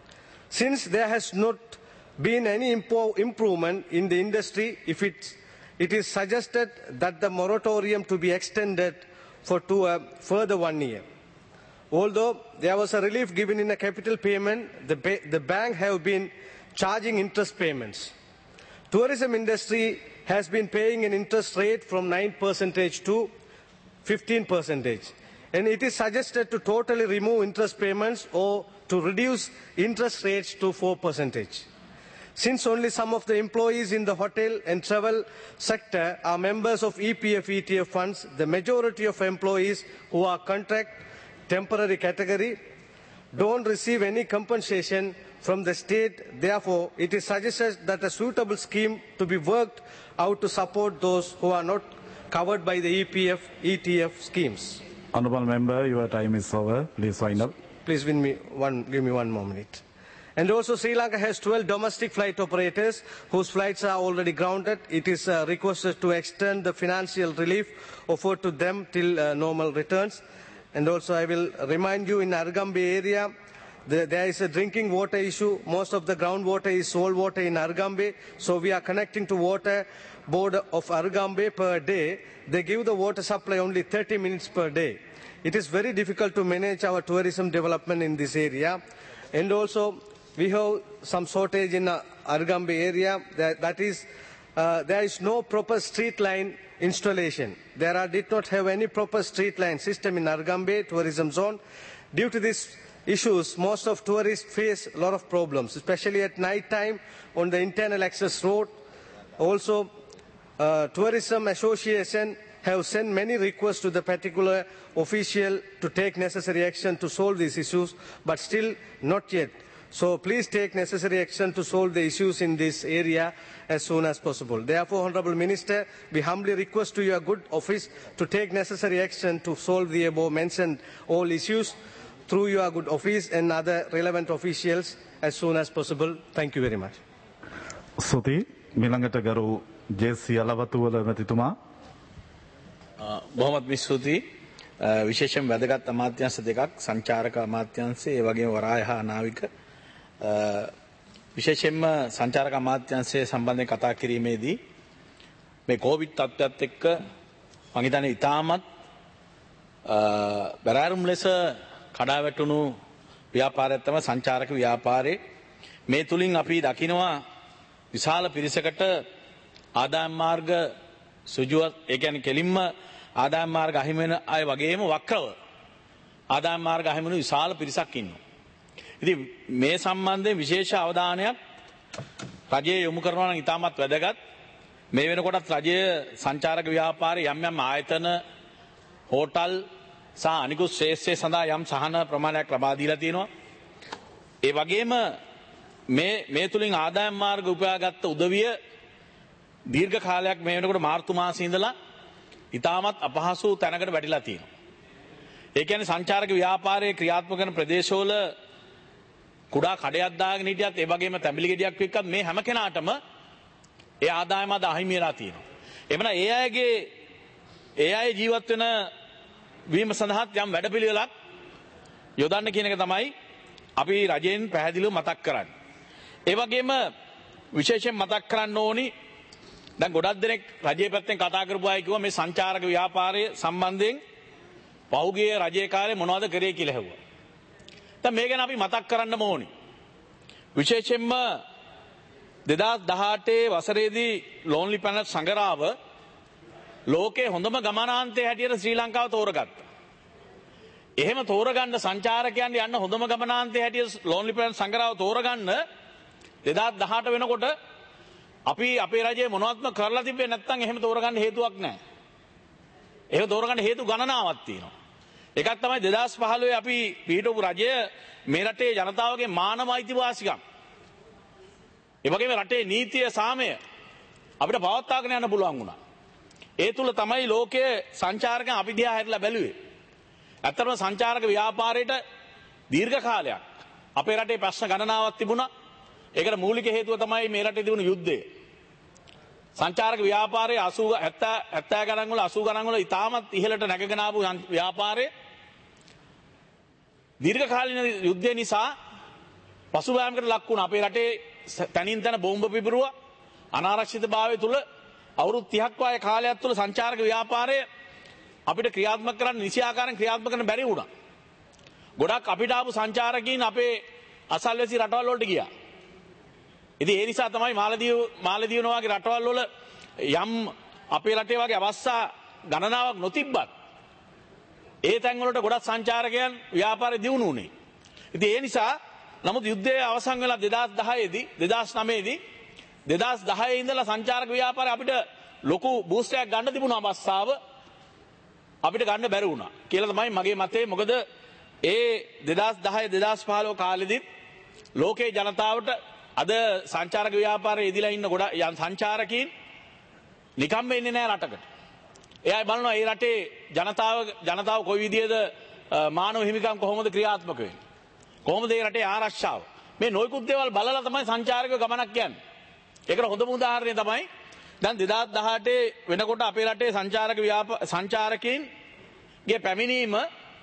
Since there has not been any impo- improvement in the industry, if it's, it is suggested that the moratorium to be extended for to a further one year. Although there was a relief given in a capital payment, the, ba- the bank have been charging interest payments. Tourism industry has been paying an interest rate from nine percent to fifteen percent. And it is suggested to totally remove interest payments or to reduce interest rates to four percent. Since only some of the employees in the hotel and travel sector are members of E P F E T F funds, the majority of employees who are contract temporary category don't receive any compensation from the state. Therefore, it is suggested that a suitable scheme to be worked out to support those who are not covered by the E P F E T F schemes. Honourable Member, your time is over. Please wind up. Please give me one, give me one more minute. And also Sri Lanka has twelve domestic flight operators whose flights are already grounded. It is uh, requested to extend the financial relief offered to them till uh, normal returns. And also I will remind you in Arugam Bay area, the, there is a drinking water issue. Most of the groundwater is salt water in Arugam Bay. So we are connecting to water board of Arugam Bay per day. They give the water supply only thirty minutes per day. It is very difficult to manage our tourism development in this area. And also we have some shortage in uh, Arugam Bay area. That, that is, uh, there is no proper street line installation. There are, did not have any proper street line system in Arugam Bay tourism zone. Due to these issues, most of tourists face a lot of problems, especially at night time on the internal access road. Also, uh, Tourism Association have sent many requests to the particular official to take necessary action to solve these issues, but still not yet. So please take necessary action to solve the issues in this area as soon as possible. Therefore, Honourable Minister, we humbly request to your good office to take necessary action to solve the above mentioned all issues through your good office and other relevant officials as soon as possible. Thank you very much. Suti, මිළඟට ගරු J.C.. අලවතුවල මැතිතුමා. බොහොමත් ස්තුතියි. විශේෂයෙන් වැදගත් අමාත්‍යාංශ දෙකක් සංචාරක අමාත්‍යාංශය ඒ වගේම වරාය හා නාවික විශේෂයෙන්ම සංචාරක අමාත්‍යාංශය සම්බන්ධයෙන් කතා කිරීමේදී මේ කොවිඩ් තත්ත්වයත් එක්ක මම හිතන්නේ ඉතාමත් බැරෑරුම් ලෙස කඩා වැටුණු ව්‍යාපාරයක් තමයි සංචාරක ව්‍යාපාරේ. මේ තුලින් අපි දකිනවා විශාල පිරිසකට ආදායම් මාර්ග සුජුව ඒ කියන්නේ කෙලින්ම ආදායම් මාර්ග අහිමි වෙන අය වගේම වක්‍රව ආදායම් මාර්ග අහිමි වෙන විශාල පිරිසක් ඉන්නවා. ඉතින් මේ සම්බන්ධයෙන් විශේෂ අවධානයක් රජය යොමු කරනවා නම් ඉතාමත් වැදගත්. මේ වෙනකොටත් රජය සංචාරක ව්‍යාපාරයේ යම් යම් ආයතන හෝටල් සහ අනිකුත් ශ්‍රේෂ්ඨය සඳහා යම් සහන ප්‍රමාණයක් ලබා දීලා තියෙනවා. ඒ වගේම මේ මේ තුලින් ආදායම් මාර්ග උපයාගත්ත උදවිය දීර්ඝ කාලයක් මේ වෙනකොට මාර්තු මාසයේ ඉඳලා ඉතාමත් අපහසු තැනකට වැටිලා තියෙනවා. ඒ කියන්නේ සංචාරක ව්‍යාපාරයේ ක්‍රියාත්මක කරන ප්‍රදේශවල කුඩා කඩයක් දාගෙන හිටියත් ඒ වගේම තැඹිලි ගෙඩියක් වික්කත් මේ හැම කෙනාටම ඒ ආදායම අද අහිමි වෙලා තියෙනවා. එමන ඒ අයගේ ඒ අය ජීවත් වෙන වීම සඳහා යම් වැඩපිළිවෙලක් යොදන්න කියන එක තමයි අපි රජයෙන් පැහැදිලිව මතක් කරන්නේ. ඒ වගේම විශේෂයෙන් මතක් කරන්න ඕනි දැන් ගොඩක් දෙනෙක් රජයේ පැත්තෙන් කතා කරපු අය කිව්වා මේ සංචාරක ව්‍යාපාරය සම්බන්ධයෙන් පෞද්ගලික රජයේ කාලේ මොනවද කරේ කියලා හෙව්වා. දැන් මේ ගැන අපි මතක් කරන්නම ඕනි. විශේෂයෙන්ම දෙදාස් දහඅටේ වසරේදී ලෝන්ලි ප්ලැනට් සංගරාව ලෝකේ හොඳම ගමනාන්තය හැටියට ශ්‍රී ලංකාව තෝරගත්තා. එහෙම තෝරගන්න සංචාරකයන් යන්න හොඳම ගමනාන්තය හැටියට ලෝන්ලි ප්ලැනට් සංගරාව තෝරගන්න දෙදාස් දහඅට වෙනකොට අපි අපේ රජයේ මොනවත්ම කරලා තිබ්බේ නැත්නම් එහෙම තෝරගන්න හේතුවක් නැහැ. එහෙම තෝරගන්න හේතු ගණනාවක් තියෙනවා. එකක් තමයි දෙදාස් පහළොවේ අපි පිහිටවපු රජය මේ රටේ ජනතාවගේ මානව අයිතිවාසිකම් ඒ වගේම රටේ නීතිය සාමය අපිට පවත්වාගෙන යන්න පුළුවන් වුණා. ඒ තුල තමයි ලෝකයේ සංචාරකයන් අපි දිහා හැරිලා බැලුවේ. ඇත්තටම සංචාරක ව්‍යාපාරයට දීර්ඝ කාලයක් අපේ රටේ ප්‍රශ්න ගණනාවක් තිබුණා. ඒකට මූලික හේතුව තමයි මේ රටේ තිබුණු යුද්ධය. සංචාරක ව්‍යාපාරයේ අසූ හැත්තෑ හැත්තෑ ගණන් වල අසූ ගණන් වල ඉතාමත් ඉහළට නැගගෙන ආපු ව්‍යාපාරයේ දීර්ඝ කාලින යුද්ධය නිසා පසුබෑමකට ලක් වුණා. අපේ රටේ තනින් තන බෝම්බ පිපිරුවා. අනාරක්ෂිතභාවය තුල අවුරුදු තිහක් වාගේ කාලයක් තුල සංචාරක ව්‍යාපාරය අපිට ක්‍රියාත්මක කරන්න නිසි ආකාරයෙන් ක්‍රියාත්මක කරන්න බැරි වුණා. ගොඩක් අපිට ආපු සංචාරකයන් අපේ අසල්වැසි රටවල් වලට ගියා. ඉතින් ඒ නිසා තමයි මාලදීව මාලදීව වගේ රටවල් වල යම් අපේ රටේ වගේ අවස්ථා ගණනාවක් නොතිබ්බත් ඒ තැන් වලට ගොඩක් සංචාරකයන් ව්‍යාපාරය දියුණු වුණේ. ඉතින් ඒ නිසා නමුත් යුද්ධය අවසන් වෙලා දෙදාස් දහය දී දෙදාස් නවය දී දෙදාස් දහය ඉඳලා සංචාරක ව්‍යාපාරය අපිට ලොකු බූස්ට් එකක් ගන්න තිබුණා අවස්ථාව අපිට ගන්න බැරි වුණා කියලා තමයි මගේ මතය. මොකද ඒ දෙදාස් දහය දෙදාස් පහළොව කාලෙදී ලෝකේ ජනතාවට අද සංචාරක ව්‍යාපාරයේ ඉදිලා ඉන්න ගොඩක් යම් සංචාරකීන් නිකම්ම ඉන්නේ නැහැ රටකට. එයා බලනවා මේ රටේ ජනතාව ජනතාව කොයි විදිහේද මානව හිමිකම් කොහොමද ක්‍රියාත්මක වෙන්නේ? කොහොමද මේ රටේ ආරක්ෂාව? මේ නොයෙකුත් දේවල් බලලා තමයි සංචාරකව ගමනක් යන්නේ. ඒකට හොඳම උදාහරණය තමයි දැන් දෙදාස් දහඅටේ වෙනකොට අපේ රටේ සංචාරක සංචාරකීන්ගේ පැමිණීම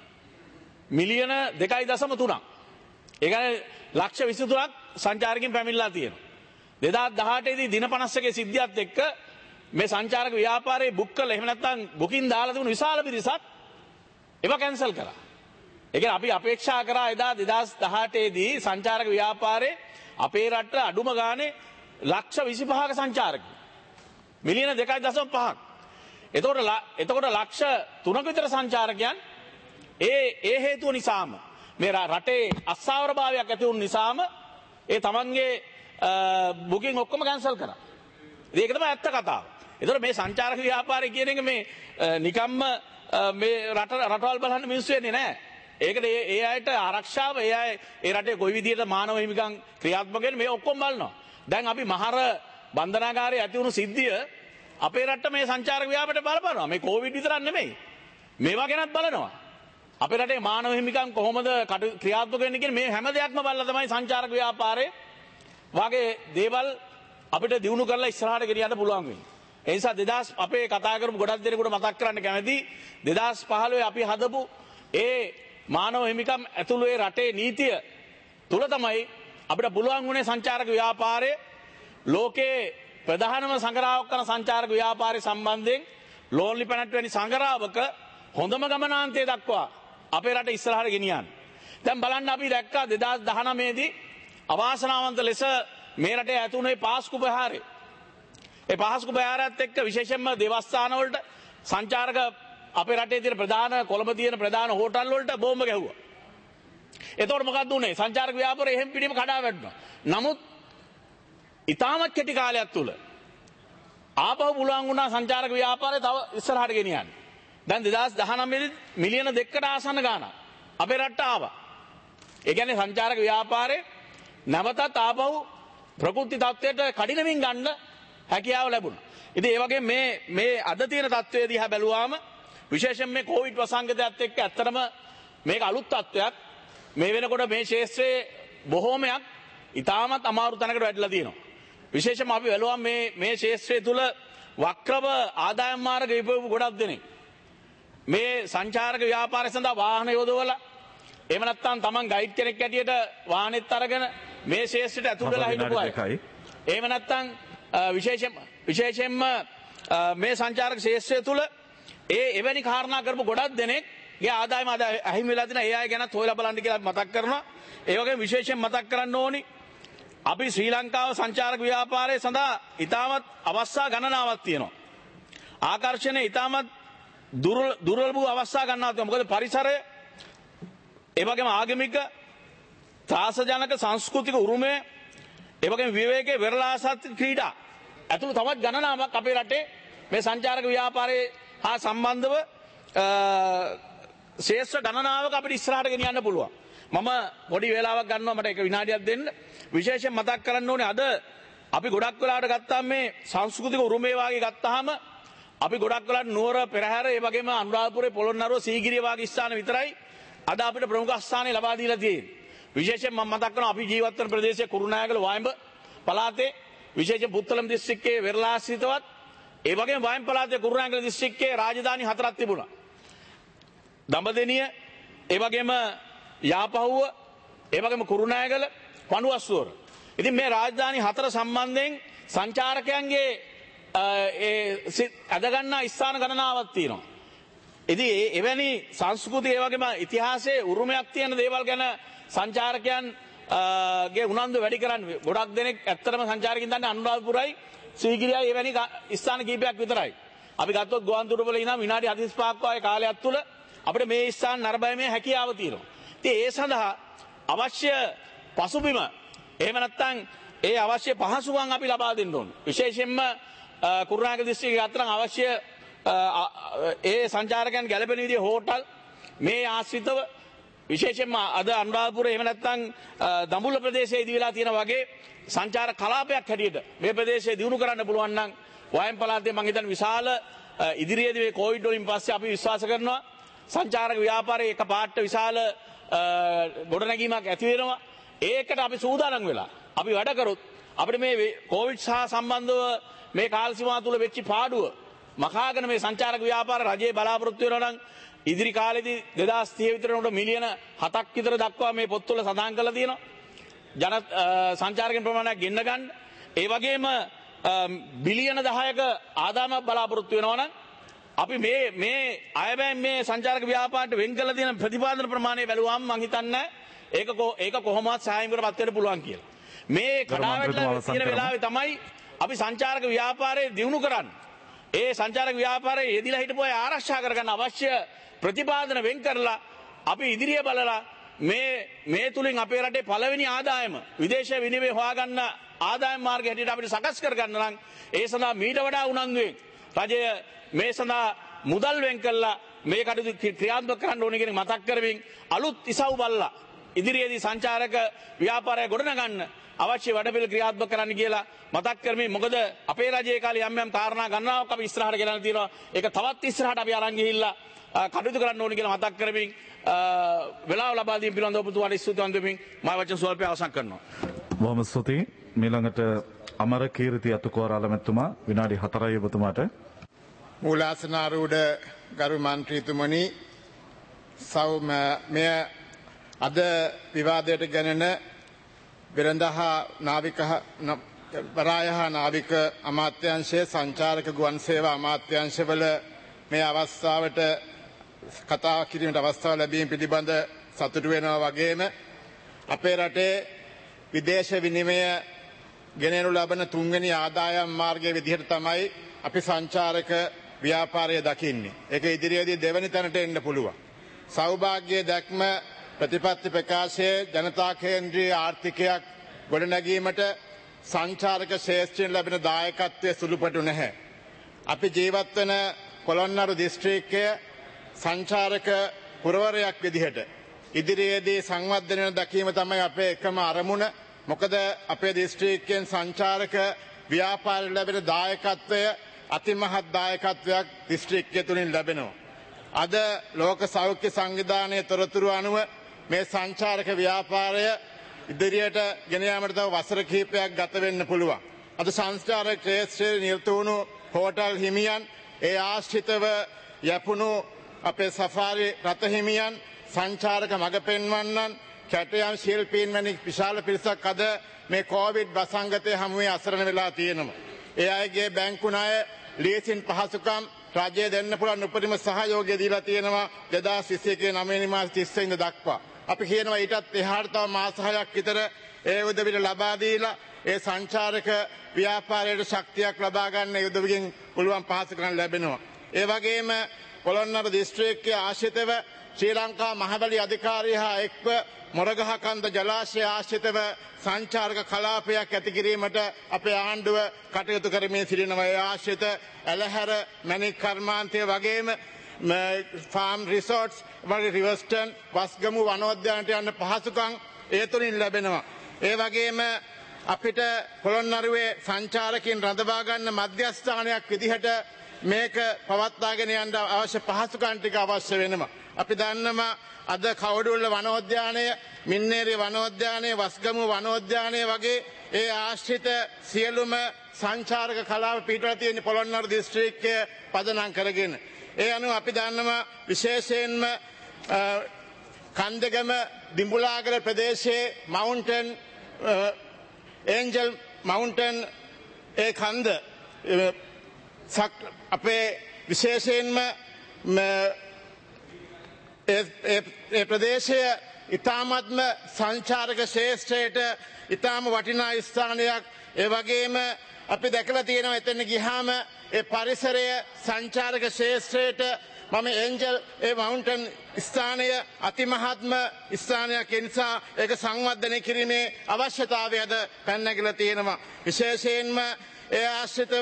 මිලියන දෙකයි දශම තුනක්. ඒ කියන්නේ ලක්ෂ විසි තුනක් සංචාරකයන් පැමිණලා තියෙනවා. දෙදාස් දහඅටේ දී දින පනස් එකේ සිද්ධියත් එක්ක මේ සංචාරක ව්‍යාපාරයේ බුක් කළ එහෙම නැත්නම් බුකින් දාලා තිබුණු විශාල පිරිසක් ඒවා කැන්සල් කළා. ඒ කියන්නේ අපි අපේක්ෂා කරා එදා දෙදාස් දහඅටේ දී සංචාරක ව්‍යාපාරේ අපේ රට අඩුම ගානේ ලක්ෂ විසි පහක සංචාරකයන් මිලියන දෙකයි දශම පහක්. එතකොට එතකොට ලක්ෂ තුනක විතර සංචාරකයන් ඒ ඒ හේතුව නිසාම මේ රටේ අස්සාවරභාවයක් ඇති වුණු නිසාම ඒ තමන්ගේ බුකින් ඔක්කොම කැන්සල් කරා. ඒක තමයි ඇත්ත කතාව. ඒතකොට මේ සංචාරක ව්‍යාපාරය කියන එක මේ නිකම්ම මේ රට රටවල් බලන්න මිනිස්සු වෙන්නේ නැහැ. ඒකට ඒ ඒ අයට ආරක්ෂාව ඒ අය ඒ රටේ කොයි විදිහට මානව හිමිකම් ක්‍රියාත්මක වෙන්නේ මේ ඔක්කොම බලනවා. දැන් අපි මහර බන්ධනාගාරයේ ඇති වුණු සිද්ධිය අපේ රටේ මේ සංචාරක ව්‍යාපාරයට බලපානවා. මේ කොවිඩ් විතරක් නෙමෙයි. මේවා ගැනත් බලනවා. අපේ රටේ මානව හිමිකම් කොහොමද ක්‍රියාත්මක වෙන්නේ කියන මේ හැම දෙයක්ම බලලා තමයි සංචාරක ව්‍යාපාරේ වගේ දේවල් අපිට දිනු කරලා ඉස්සරහට ගෙනියන්න පුළුවන් වෙන්නේ. ඒ නිසා දෙදාස් අපේ කතා කරපු ගොඩක් දෙනෙකුට මතක් කරන්න කැමති දෙදාස් පහළොව අපි හදපු ඒ මානව හිමිකම් ඇතුළු ඒ රටේ නීතිය තුල තමයි අපිට පුළුවන් වුණේ සංචාරක ව්‍යාපාරය ලෝකයේ ප්‍රධානම සංග්‍රහයක් කරන සංචාරක ව්‍යාපාරය සම්බන්ධයෙන් ලෝන්ලි පැනට් වැනි සංග්‍රහවක හොඳම ගමනාන්තය දක්වා අපේ රට ඉස්සරහට ගෙනියන්න. දැන් බලන්න අපි දැක්කා දෙදාස් දහනවය දී අවාසනාවන්ත ලෙස මේ රටේ ඇතුණේ පාස්කු ප්‍රහාරය. ඒ පාස්කු ප්‍රහාරයත් එක්ක විශේෂයෙන්ම දේවස්ථාන වලට සංචාරක අපේ රටේ තියෙන ප්‍රධාන කොළඹ තියෙන ප්‍රධාන හෝටල් වලට බෝම්බ ගැහුවා. එතකොට මොකක්ද උනේ? සංචාරක ව්‍යාපාරය එහෙම් පිටිම කඩා වැටුණා. නමුත් ඉතාමත් කෙටි කාලයක් තුල ආපහු පුළුවන් වුණා සංචාරක ව්‍යාපාරය තව ඉස්සරහට ගෙනියන්න. දැන් දෙදාස් දහනවය දී මිලියන දෙකකට ආසන්න ගාණක් අපේ රටට ආවා. ඒ කියන්නේ සංචාරක ව්‍යාපාරේ නැවතත් ආපහු ප්‍රකෘති තත්ත්වයට කඩිනමින් ගන්න හැකියාව ලැබුණා. ඉතින් ඒ වගේ මේ මේ අද තියෙන තත්ත්වය දිහා බැලුවාම විශේෂයෙන් මේ කොවිඩ් වසංගතයත් එක්ක ඇත්තටම මේක අලුත් තත්ත්වයක්. මේ වෙනකොට මේ ක්ෂේත්‍රයේ බොහෝමයක් ඉතාමත් අමාරු තැනකට වැටිලා තියෙනවා. විශේෂයෙන්ම අපි බැලුවා මේ මේ ක්ෂේත්‍රය තුල වක්‍රව ආදායම් මාර්ග ඉපවපු ගොඩක් දෙනෙක් මේ සංචාරක ව්‍යාපාරය සඳහා වාහන යොදවලා එහෙම නැත්නම් Taman ගයිඩ් කෙනෙක් ඇටියට වාහනෙත් අරගෙන මේ ශේෂ්ත්‍රයට ඇතුල් වෙලා හිටපු අය. එහෙම නැත්නම් විශේෂයෙන් විශේෂයෙන්ම මේ සංචාරක ශේෂ්ත්‍රය තුල ඒ එවැනි කාරණා කරපු ගොඩක් දෙනෙක්ගේ ආදායම අද අහිමි වෙලා තියෙන ඒ අය ගැනත් හොයලා බලන්න කියලා මතක් කරනවා. ඒ වගේම විශේෂයෙන් මතක් කරන්න ඕනි අපි ශ්‍රී ලංකාව සංචාරක ව්‍යාපාරය සඳහා ඉතාමත් අවස්ථා ගණනාවක් තියෙනවා. ආකර්ෂණය ඉතාමත් දුර්වල වූ අවස්ථා ගණනාවක් තියෙනවා. මොකද පරිසරය ඒ වගේම ආගමික ත්‍රාසජනක සංස්කෘතික උරුමය ඒ වගේම විවේකයේ වෙරළාසත් ක්‍රීඩා ඇතුළු තවත් ගණනාවක් අපේ රටේ මේ සංචාරක ව්‍යාපාරයේ හා සම්බන්ධව ශේෂ්ත්‍ර ගණනාවක අපිට ඉස්සරහට ගෙනියන්න පුළුවන්. මම පොඩි වේලාවක් ගන්නවා මට එක විනාඩියක් දෙන්න. විශේෂයෙන් මතක් කරන්න ඕනේ අද අපි ගොඩක් වෙලාවට ගත්තාම මේ සංස්කෘතික උරුමය වාගේ ගත්තාම අපි ගොඩක් වෙලාවට නුවර පෙරහැර ඒ වගේම අනුරාධපුරේ පොළොන්නරුව සීගිරිය වාගේ ස්ථාන විතරයි අද අපිට ප්‍රමුඛ ස්ථානය ලබා දීලා තියෙන්නේ. විශේෂයෙන් මම මතක් කරනවා අපි ජීවත් වෙන ප්‍රදේශයේ කුරුණෑගල වයඹ පළාතේ විශේෂයෙන් පුත්තලම් දිස්ත්‍රික්කයේ වෙරළාසිතවත් ඒ වගේම වයඹ පළාතේ කුරුණෑගල දිස්ත්‍රික්කයේ රාජධානි හතරක් තිබුණා. දඹදෙනිය ඒ වගේම යාපහුව ඒ වගේම කුරුණෑගල පණුවස්වර. ඉතින් මේ රාජධානි හතර සම්බන්ධයෙන් සංචාරකයන්ගේ ඒ අද ගන්නා ස්ථාන ගණනාවක් තියෙනවා. ඉතින් එවැනි සංස්කෘතිය ඒ වගේම ඉතිහාසයේ උරුමයක් තියෙන දේවල් ගැන සංචාරකයන් ගේ උනන්දු වැඩි කරන්නේ ගොඩක් දෙනෙක් ඇත්තටම සංචාරකින් දන්නේ අනුරාධපුරයි සීගිරියයි එවැනි ස්ථාන කීපයක් විතරයි. අපි ගත්තොත් ගුවන්තොටුපොළ ඉඳන් විනාඩි හතළිස් පහක් වගේ කාලයක් තුල අපිට මේ ස්ථාන නරඹීමේ හැකියාව තියෙනවා. ඉතින් ඒ සඳහා අවශ්‍ය පසුබිම එහෙම නැත්නම් ඒ අවශ්‍ය පහසුකම් අපි ලබා දෙන්න ඕනේ. විශේෂයෙන්ම කුරුණෑගල දිස්ත්‍රික්කයේ අතරන් අවශ්‍ය ඒ සංචාරකයන් ගැලපෙන විදිහේ හෝටල් මේ ආශ්‍රිතව විශේෂයෙන්ම අද අනුරාධපුරේ එහෙම නැත්නම් දඹුල්ල ප්‍රදේශයේ ඉදි වෙලා තියෙන වගේ සංචාර කලාපයක් හැටියට මේ ප්‍රදේශය දියුණු කරන්න පුළුවන් නම් වයම් පළාතේ මම හිතන්නේ විශාල ඉදිරියේදී මේ කොවිඩ් වලින් පස්සේ අපි විශ්වාස කරනවා සංචාරක ව්‍යාපාරයේ එක පාට විශාල ගොඩනැගීමක් ඇති වෙනවා. ඒකට අපි සූදානම් වෙලා අපි වැඩ කරොත් අපිට මේ කොවිඩ් සහ සම්බන්ධව මේ කාල සීමාව තුල වෙච්ච පාඩුව මකාගෙන මේ සංචාරක ව්‍යාපාර රජයේ බලාපොරොත්තු වෙනවා නම් ඉදිරි කාලෙදී දෙදාස් තිහ විතර වෙනකොට මිලියන හතක් විතර දක්වා මේ පොත්වල සඳහන් කරලා තියෙනවා. ජන සංචාරකයන් ප්‍රමාණයක් ගෙන්න ගන්න. ඒ වගේම බිලියන දහයක ආදායමක් බලාපොරොත්තු වෙනවා නම් අපි මේ මේ අයබෑම් මේ සංචාරක ව්‍යාපාරයට වෙන් කරලා තියෙන ප්‍රතිපාදන ප්‍රමාණය බැලුවාම මම හිතන්නේ ඒක ඒක කොහොමවත් සායමකටපත් වෙන්න පුළුවන් කියලා. මේ කඩාවැටලා තියෙන වෙලාවේ තමයි අපි සංචාරක ව්‍යාපාරය දියුණු කරන්නේ. ඒ සංචාරක ව්‍යාපාරයේ යෙදিলা හිටපු අය ආරක්ෂා කරගන්න අවශ්‍ය ප්‍රතිපාදන වෙන් කරලා අපි ඉදිරිය බලලා මේ මේ තුලින් අපේ රටේ පළවෙනි ආදායම විදේශ විනිමය හොයාගන්න ආදායම් මාර්ගය හැටියට අපිට සකස් කරගන්න නම් ඒ සඳහා මීට වඩා උනන්දුවෙන් රජය මේ සඳහා මුදල් වෙන් කළා මේ කටයුතු ක්‍රියාත්මක කරන්න ඕනේ කියන මතක් කරමින් අලුත් ඉසව් බල්ලා ඉදිරියේදී සංචාරක ව්‍යාපාරය ගොඩනගන්න අවශ්‍ය වැඩපිළිවෙල ක්‍රියාත්මක කරන්න කියලා මතක් කරමින් මොකද අපේ රජයේ කාලේ යම් යම් කාරණා ගණනාවක් අපි ඉස්සරහට ගෙනල්ලා තියෙනවා. ඒක තවත් ඉස්සරහට අපි අරන් ගිහිල්ලා කටයුතු කරන්න ඕනේ කියලා මතක් කරමින් වෙලාව ලබා දීම පිළිබඳව ඔබතුමාට ස්තුතිවන්ත වෙමින් මම වචන ස්වල්පය අවසන් කරනවා. බොහොම ස්තුතියි. මීළඟට අමරකීර්ති අතුකෝරාල මැතිතුමා විනාඩි හතරයි ඔබතුමාට. මූලාසනාරූඪ ගරු මන්ත්‍රීතුමනි සෞම මෙය අද විවාදයට ගැනෙන වෙළඳහ නාවික වරායහ නාවික අමාත්‍යාංශයේ සංචාරක ගුවන් සේවා අමාත්‍යාංශවල මේ අවස්ථාවට කතා කිරීමට අවස්ථාව ලැබීම පිළිබඳ සතුටු වෙනවා වගේම අපේ රටේ විදේශ විනිමය ගෙනෙනු ලබන තුන්වෙනි ආදායම් මාර්ගයේ විදිහට තමයි අපි සංචාරක ව්‍යාපාරය දකින්නේ. ඒක ඉදිරියේදී දෙවැනි තැනට එන්න පුළුවන්. සෞභාග්‍ය දැක්ම ප්‍රතිපත්ති ප්‍රකාශයේ ජනතා කේන්ද්‍රීය ආර්ථිකයක් ගොඩනැගීමට සංචාරක ශේෂ්ත්‍රයෙන් ලැබෙන දායකත්වය සුළුපටු නැහැ. අපි ජීවත් වන කොළොන්නරු දිස්ත්‍රික්කය සංචාරක පුරවරයක් විදිහට ඉදිරියේදී සංවර්ධනය දකීම තමයි අපේ එකම අරමුණ. මොකද අපේ දිස්ත්‍රික්කයෙන් සංචාරක ව්‍යාපාරයට ලැබෙන දායකත්වය අතිමහත් දායකත්වයක් දිස්ත්‍රික්කය තුලින් ලැබෙනවා. අද ලෝක සෞඛ්‍ය සංවිධානයේ තොරතුරු අනුව මේ සංචාරක ව්‍යාපාරය ඉදිරියට ගෙන යාමට තව වසර කිහිපයක් ගත වෙන්න පුළුවන්. අද සංචාරක ක්ෂේත්‍රයේ නිරත වුණු හෝටල් හිමියන්, ඒ ආශ්‍රිතව යැපුණු අපේ සෆාරි රථ හිමියන්, සංචාරක මඟ පෙන්වන්නන්, කැටයම් ශිල්පීන් වැනි විශාල පිරිසක් අද මේ කොවිඩ් වසංගතය හමුවේ අසරණ වෙලා තියෙනවා. ඒ අයගේ බැංකු ණය, ලීසින් පහසුකම් රජය දෙන්න පුළුවන් උපරිම සහයෝගය දීලා තියෙනවා දෙදාස් විසි එකේ නවය මාස තිස් වෙනිදා දක්වා. අපි කියනවා ඊටත් එහාට තව මාස හයක් විතර ඒ උදවිය ලබා දීලා ඒ සංචාරක ව්‍යාපාරයට ශක්තියක් ලබා ගන්න ඒ උදවියෙන් පුළුවන් පහසුකම් ලැබෙනවා. ඒ වගේම කොළොන්නරු දිස්ත්‍රික්කයේ ආශ්‍රිතව ශ්‍රී ලංකා මහවැලි අධිකාරිය හා එක්ව මොරගහකන්ද ජලාශය ආශ්‍රිතව සංචාරක කලාපයක් ඇති කිරීමට අපේ ආණ්ඩුව කටයුතු කරමින් සිටිනවා. ඒ ආශ්‍රිත ඇලහැර මැණික් කර්මාන්තය වගේම ෆාම් රිසෝර්ට්ස් වගේ රිවර්ස්ටන් වස්ගමු වනෝද්‍යානයට යන්න පහසුකම් ඒ තුලින් ලැබෙනවා. ඒ වගේම අපිට පොළොන්නරුවේ සංචාරකින් රඳවා ගන්න මධ්‍යස්ථානයක් විදිහට මේක පවත්වාගෙන යන්න අවශ්‍ය පහසුකම් ටික අවශ්‍ය වෙනවා. අපි දන්නවා අද කවුඩුල්ල වනෝද්‍යානය, මින්නේරිය වනෝද්‍යානය, වස්ගමු වනෝද්‍යානය වගේ ඒ ආශ්‍රිත සියලුම සංචාරක කලාව පිටවල තියෙන පොළොන්නරු දිස්ත්‍රික්කය පදනම් කරගෙන. ඒ අනුව අපි දන්නවා විශේෂයෙන්ම කන්දගම දිඹුලාගල ප්‍රදේශයේ මවුන්ටන් ඒන්ජල් මවුන්ටන් ඒ කන්ද අපේ විශේෂයෙන්ම ඒ ප්‍රදේශය ඉතාමත්ම සංචාරක ශේෂ්ත්‍රයට ඉතාම වටිනා ස්ථානයක්. ඒ වගේම අපි දැකලා තියෙනවා එතන ගියාම ඒ පරිසරය සංචාරක ශේෂ්ත්‍රයට මම ඒන්ජල් ඒ මවුන්ටන් ස්ථානය අතිමහත්ම ස්ථානයක්. ඒ නිසා ඒක සංවර්ධනය කිරීමේ අවශ්‍යතාවයද පැන නැගිලා තියෙනවා. විශේෂයෙන්ම ඒ ආශ්‍රිතව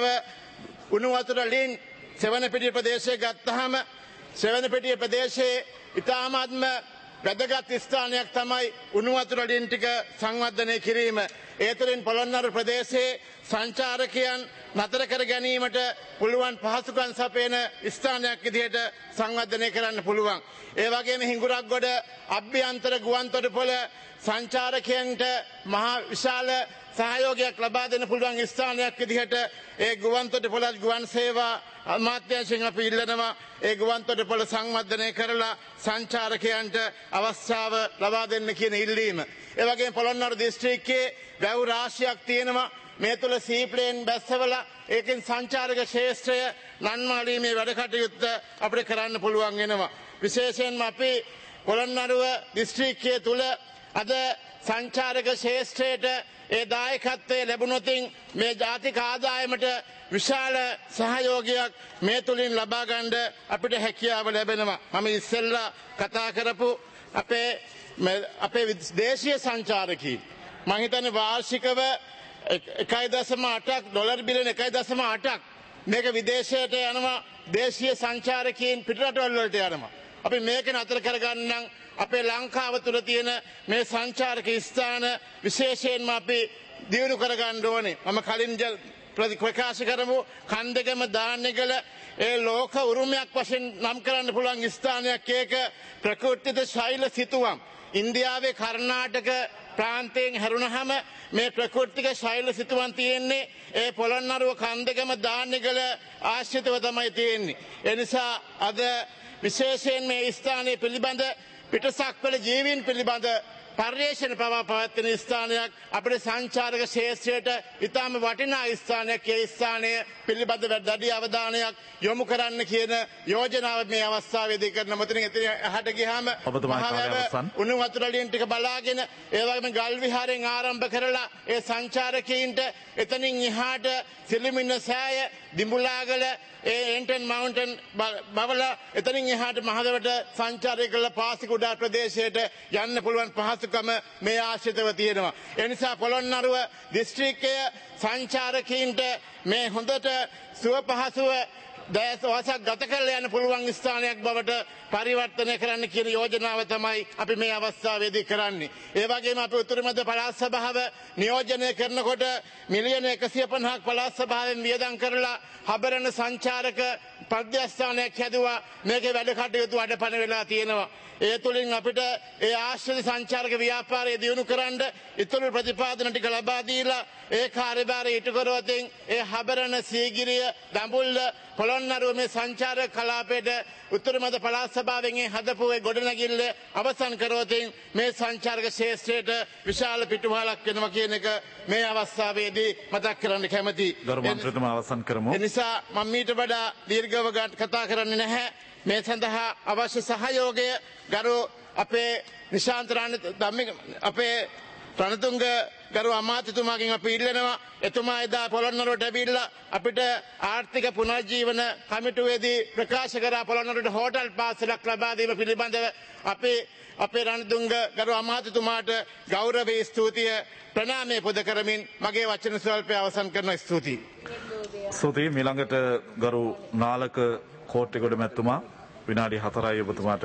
උණු වතුර ලින් සෙවණපිටිය ප්‍රදේශය ගත්තාම සෙවණපිටිය ප්‍රදේශයේ ඉතාමත්ම වැදගත් ස්ථානයක් තමයි උණු වතුර ලින් ටික සංවර්ධනය කිරීම. ඒ තුළින් පොළොන්නරු ප්‍රදේශයේ සංචාරකයන් නතර කර ගැනීමට පුළුවන් පහසුකම් සපයන ස්ථානයක් විදිහට සංවර්ධනය කරන්න පුළුවන්. ඒ වගේම හිඟුරක්ගොඩ අභ්‍යන්තර ගුවන්තොටුපොළ සංචාරකයන්ට මහා විශාල සහයෝගයක් ලබා දෙන්න පුළුවන් ස්ථානයක් විදිහට ඒ ගුවන්තොටුපොළ ගුවන් සේවා අමාත්‍යාංශයෙන් අපි ඉල්ලනවා ඒ ගුවන්තොටුපොළ සංවර්ධනය කරලා සංචාරකයන්ට අවස්ථාව ලබා දෙන්න කියන ඉල්ලීම. ඒ වගේම පොළොන්නරු දිස්ත්‍රික්කයේ වැව් රාශියක් තියෙනවා. මේ තුල සීප්ලේන් බැස්සවලා ඒකෙන් සංචාරක ශේෂ්ත්‍රය නන්මාලීමේ වැඩ කටයුත්ත අපිට කරන්න පුළුවන් වෙනවා. විශේෂයෙන්ම අපි පොළොන්නරුව දිස්ත්‍රික්කයේ තුල අද සංචාරක ශේෂ්ත්‍රයට ඒ දායකත්වයේ ලැබුණොතින් මේ ජාතික ආදායමට විශාල සහයෝගයක් මේ තුලින් ලබා ගන්න අපිට හැකියාව ලැබෙනවා. මම ඉස්සෙල්ලා කතා කරපු අපේ අපේ දේශීය සංචාරකීන් මම හිතන්නේ වාර්ෂිකව එකයි දශම අටක් ඩොලර් බිලියන එකයි දශම අටක් මේක විදේශයට යනවා. දේශීය සංචාරකීන් පිටරටවල් වලට යනවා. අපි මේක නතර කරගන්න අපේ ලංකාව තුළ තියෙන මේ සංචාරක ස්ථාන විශේෂයෙන්ම අපි දියුණු කරගන්න ඕනේ. මම කලින් ප්‍රකාශ කරමු කන්දගම දාන්නේගල ඒ ලෝක උරුමයක් වශයෙන් නම් කරන්න පුළුවන් ස්ථානයක්. ඒක ප්‍රකෘතිත ශෛල සිතුවම් ඉන්දියාවේ කර්ණාටක ප්‍රාන්තයෙන් හැරුණහම මේ ප්‍රකෘතික ශෛල සිතුවන් තියෙන්නේ ඒ පොළොන්නරුව කන්දකම ධාන්‍යගල ආශ්‍රිතව තමයි තියෙන්නේ. ඒ නිසා අද විශේෂයෙන් මේ ස්ථානයේ පිළිබඳ පිටසක්වල ජීවීන් පිළිබඳ පර්යේෂණ පවා පවත්වන ස්ථානයක් අපේ සංචාරක ශේෂ්ත්‍රයට ඉතාම වටිනා ස්ථානයක්. ඒ ස්ථානය පිළිබඳව දැඩි අවධානයක් යොමු කරන්න කියන යෝජනාව මේ අවස්ථාවේදී කරන මෙතන එහාට ගියාම උණු වතුර වලින් ටික බලාගෙන ඒ වගේම ගල් විහාරයෙන් ආරම්භ කරලා ඒ සංචාරකීන්ට එතනින් එහාට සිලිමින සෑය දිඹුලාගල ඒ එන්ටන් මවුන්ටන් බවල එතනින් එහාට මහදවට සංචාරය කළ පාසිකුඩා ප්‍රදේශයට යන්න පුළුවන් පහසුකම මේ ආශ්‍රිතව තියෙනවා. ඒ නිසා පොළොන්නරුව දිස්ත්‍රික්කය සංචාරකීන්ට මේ හොඳට සුව පහසුව දෑස් වසක් ගත කරලා යන්න පුළුවන් ස්ථානයක් බවට පරිවර්තනය කරන්න කියන යෝජනාව තමයි අපි මේ අවස්ථාවේදී කරන්නේ. ඒ වගේම අපි උතුරු මැද පළාත් සභාව නියෝජනය කරනකොට මිලියන එකසිය පනහක් පළාත් සභාවෙන් වියදම් කරලා හබරන සංචාරක ප්‍රද්‍යස්ථානයක් හැදුවා. මේකේ වැඩ කටයුතු අඩපණ වෙලා තියෙනවා. ඒ තුලින් අපිට ඒ ආශ්‍රිත සංචාරක ව්‍යාපාරය දියුණු කරන්න ඉතුරු ප්‍රතිපාදන ටික ලබා දීලා ඒ කාර්යභාරය ඉටු කරවතින් ඒ හබරන සීගිරිය දඹුල්ල පොළොන්නරුව මේ සංචාරක කලාපයට උතුරු මැද පළාත් සභාවෙන් හදපු ඒ ගොඩනැගිල්ල අවසන් කරවතින් මේ සංචාරක ශේෂ්ත්‍රයට විශාල පිටුවහලක් වෙනවා කියන එක මේ අවස්ථාවේදී මතක් කරන්න කැමතියි. ගරු මන්ත්‍රීතුමා අවසන් කරමු. ඒ නිසා මම ඊට වඩා දීර්ඝව කතා කරන්නේ නැහැ. මේ සඳහා අවශ්‍ය සහයෝගය ගරු අපේ නිශාන්ත ධම්මික අපේ රණතුංග ගරු අමාත්‍යතුමාගෙන් අපි ඉල්ලනවා. එතුමා එදා පොළොන්නරුවට ඇවිල්ලා අපිට ආර්ථික පුනර්ජීවන කමිටුවේදී ප්‍රකාශ කරා පොළොන්නරුවට හෝටල් පාසලක් ලබා දීම පිළිබඳව අපි අපේ රණතුංග ගරු අමාත්‍යතුමාට ගෞරවයේ ස්තුතිය ප්‍රණාමය පුද කරමින් මගේ වචන ස්වල්පය අවසන් කරන ස්තුතියි. ස්තුතියි. ඊළඟට ගරු නාලක කෝට්ටේගොඩ මැතිතුමා විනාඩි හතරයි ඔබතුමාට.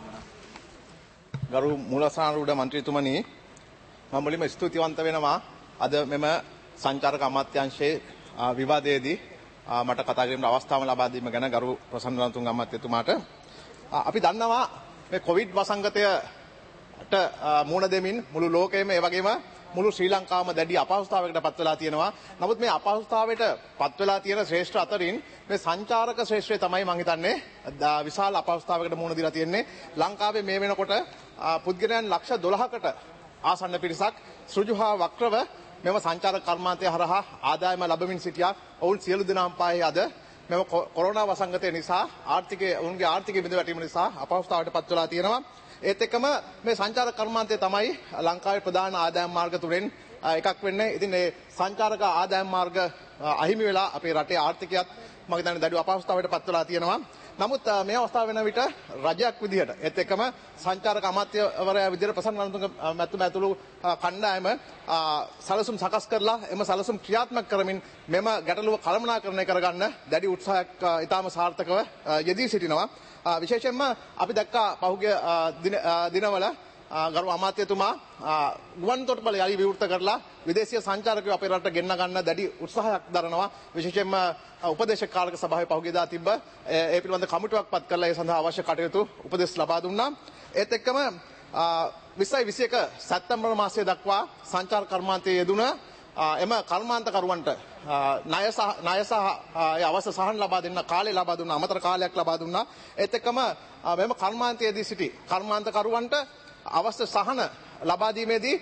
ගරු මූලස්ථානරූඪ මන්ත්‍රීතුමනි, මම මුලින්ම ස්තුතිවන්ත වෙනවා අද මෙම සංචාරක අමාත්‍යාංශයේ විවාදයේදී මට කතා කිරීමට අවස්ථාව ලබා දීම ගැන ගරු ප්‍රසන්න රණතුංග අමාත්‍යතුමාට. අපි දන්නවා මේ කොවිඩ් වසංගතයට මුහුණ දෙමින් මුළු ලෝකයේම ඒ වගේම මුළු ශ්‍රී ලංකාවම දැඩි අපහසුතාවයකට පත් වෙලා තියෙනවා. නමුත් මේ අපහසුතාවයට පත් වෙලා තියෙන ශ්‍රේෂ්ඨ අතරින් මේ සංචාරක ශ්‍රේෂ්ඨය තමයි මම හිතන්නේ විශාල අපහසුතාවයකට මුහුණ දීලා තියෙන්නේ. ලංකාවේ මේ වෙනකොට පුද්ගලයන් ලක්ෂ දොළහකට ආසන්න පිරිසක් සෘජු හා වක්‍රව මෙම සංචාරක කර්මාන්තය හරහා ආදායම ලැබමින් සිටියා. ඔවුන් සියලු දෙනාම පායේ අද මෙම කොරෝනා වසංගතය නිසා ආර්ථිකයේ ඔවුන්ගේ ආර්ථිකය බිඳ වැටීම නිසා අපහසුතාවයට පත් වෙලා තියෙනවා. ඒත් එක්කම මේ සංචාරක කර්මාන්තය තමයි ලංකාවේ ප්‍රධාන ආදායම් මාර්ග තුනෙන් එකක් වෙන්නේ. ඉතින් මේ සංචාරක ආදායම් මාර්ග අහිමි වෙලා අපේ රටේ ආර්ථිකයත් මම හිතන්නේ දැඩි අපහසුතාවයට පත් වෙලා තියෙනවා. නමුත් මේ අවස්ථාව වෙන විට රජයක් විදිහට ඒත් එක්කම සංචාරක අමාත්‍යවරයා විදිහට ප්‍රසන්න රණතුංග මැතිතුමා ඇතුළු කණ්ඩායම සැලසුම් සකස් කරලා එම සැලසුම් ක්‍රියාත්මක කරමින් මෙම ගැටලුව කළමනාකරණය කරගන්න දැඩි උත්සාහයක් ඉතාම සාර්ථකව යෙදී සිටිනවා. විශේෂයෙන්ම අපි දැක්කා පහුගිය දිනවල ගරු අමාත්‍යතුමා ගුවන් තොටුපළ යලි විවෘත කරලා විදේශීය සංචාරකයෝ අපේ රටට ගෙන්න ගන්න දැඩි උත්සාහයක් දරනවා. විශේෂයෙන්ම උපදේශක කාර්ක සභාවේ පහුගියදා තිබ්බ ඒ පිළිබඳ කමිටුවක් පත් කරලා ඒ සඳහා අවශ්‍ය කටයුතු උපදෙස් ලබා දුන්නා. ඒත් එක්කම විස්සයි විසියක සැප්තැම්බර් මාසයේ දක්වා සංචාර කර්මාන්තයේ යෙදුන එම කර්මාන්තකරුවන්ට ණය සහ ණය සහ ඒ අවශ්‍ය සහන ලබා දෙන්න කාලය ලබා දුන්නා. අමතර කාලයක් ලබා දුන්නා. ඒත් එක්කම මෙම කර්මාන්තයේදී සිටි කර්මාන්තකරුවන්ට අවශ්‍ය සහන ලබා දීමේදී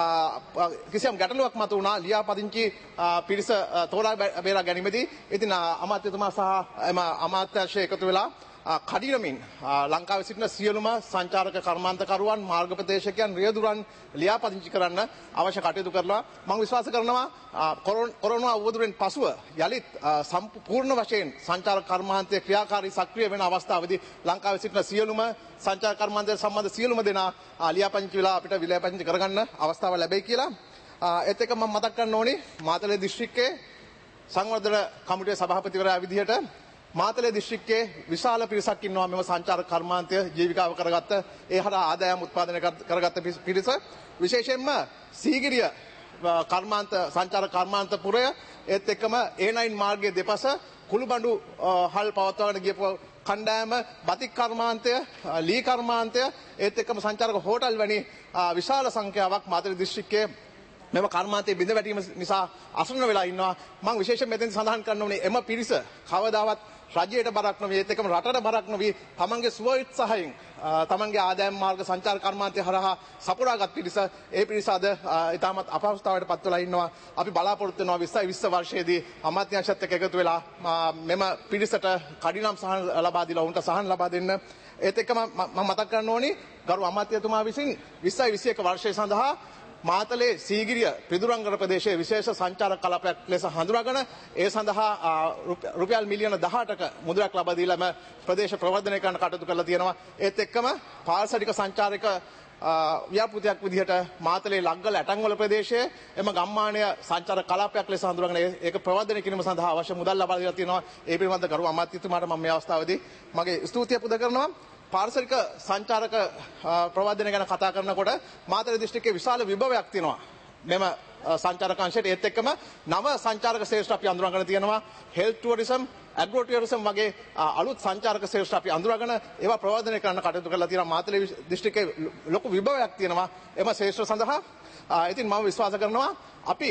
කිසියම් ගැටලුවක් මතු වුණා. ලියාපදිංචි පිරිස තෝරා බේරා ගැනීමේදී ඉතින් අමාත්‍යතුමා සහ එම අමාත්‍යාංශය එකතු වෙලා කඩිනමින් ලංකාවේ සිටින සියලුම සංචාරක කර්මාන්තකරුවන් මාර්ගපදේශකයන් රියදුරන් ලියාපදිංචි කරන්න අවශ්‍ය කටයුතු කරලා මම විශ්වාස කරනවා කොරෝනා අවුරුද්දෙන් පසුව යලිත් සම්පූර්ණ වශයෙන් සංචාරක කර්මාන්තයේ ක්‍රියාකාරී සක්‍රිය වෙන අවස්ථාවේදී ලංකාවේ සිටින සියලුම සංචාරක කර්මාන්තයට සම්බන්ධ සියලුම දෙනා ලියාපදිංචි වෙලා අපිට විලයපදිංචි කරගන්න අවස්ථාව ලැබෙයි කියලා. ඒත් එක මම මතක් කරන්න ඕනේ මාතලේ දිස්ත්‍රික්කයේ සංවර්ධන කමිටුවේ සභාපතිවරයා විදිහට මාතලේ දිස්ත්‍රික්කයේ විශාල පිරිසක් ඉන්නවා මෙම සංචාරක කර්මාන්තය ජීවිකාව කරගත්ත ඒ හරහා ආදායම් උත්පාදනය කරගත්ත පිරිස. විශේෂයෙන්ම සීගිරිය කර්මාන්ත සංචාරක කර්මාන්තපුරය ඒත් එක්කම ඒ නයින් මාර්ගයේ දෙපස කුළුබඬු හල් පවත්වාගෙන ගියපු කණ්ඩායම බතික් කර්මාන්තය ලී කර්මාන්තය ඒත් එක්කම සංචාරක හෝටල් වැනි විශාල සංඛ්‍යාවක් මාතර දිස්ත්‍රික්කයේ මෙම කර්මාන්තයේ බිඳ වැටීම නිසා අසරණ වෙලා ඉන්නවා. මම විශේෂයෙන් මෙතෙන් සඳහන් කරන්න ඕනේ එම පිරිස කවදාවත් රජයට බරක් නොවේ ඒත් එක්කම රටට බරක් නොවේ තමන්ගේ ස්ව උත්සාහයෙන් තමන්ගේ ආදායම් මාර්ග සංචාර කර්මාන්තය හරහා සපුරාගත් පිරිස ඒ පිරිස අද ඉතාමත් අපහසුතාවයට පත් වෙලා ඉන්නවා. අපි බලාපොරොත්තු වෙනවා විස්සයි විස්ස වර්ෂයේදී අමාත්‍යාංශයත් එක්ක එකතු වෙලා මෙම පිරිසට කඩිනම් සහන ලබා දීලා උන්ට සහන ලබා දෙන්න. ඒත් එක්කම මම මතක් කරන්න ඕනි ගරු අමාත්‍යතුමා විසින් විස්සයි විසි එක වර්ෂය සඳහා මාතලේ සීගිරිය පිදුරංගර ප්‍රදේශයේ විශේෂ සංචාරක කලාපයක් ලෙස හඳුනාගෙන ඒ සඳහා රුපියල් මිලියන දහඅටක මුදලක් ලබා දීලාම ප්‍රදේශ ප්‍රවර්ධනය කරන්න කටයුතු කරලා තියෙනවා. ඒත් එක්කම පාරිසරික සංචාරක ව්‍යාපෘතියක් විදිහට මාතලේ ලග්ගල ඇටන්වල ප්‍රදේශයේ එම ගම්මානය සංචාරක කලාපයක් ලෙස හඳුනාගෙන ඒක ප්‍රවර්ධනය කිරීම සඳහා අවශ්‍ය මුදල් ලබා දීලා තියෙනවා. ඒ පිළිබඳව ගරු අමාත්‍යතුමාට මම මේ අවස්ථාවේදී මගේ ස්තුතිය පුද කරනවා. පාරිසරික සංචාරක ප්‍රවර්ධනය ගැන කතා කරනකොට මාතර දිස්ත්‍රික්කයේ විශාල විභවයක් තියෙනවා මෙම සංචාරක අංශයට. ඒත් එක්කම නව සංචාරක ශ්‍රේෂ්ඨ අපි අඳුරගෙන තියෙනවා. හෙල්ත් ටුවරිසම්, ඇග්‍රෝ ටුවරිසම් වගේ අලුත් සංචාරක ශ්‍රේෂ්ඨ අපි අඳුරගෙන ඒවා ප්‍රවර්ධනය කරන්න කටයුතු කරලා තියෙනවා. මාතර දිස්ත්‍රික්කයේ ලොකු විභවයක් තියෙනවා එම ශ්‍රේෂ්ඨ සඳහා. ඉතින් මම විශ්වාස කරනවා අපි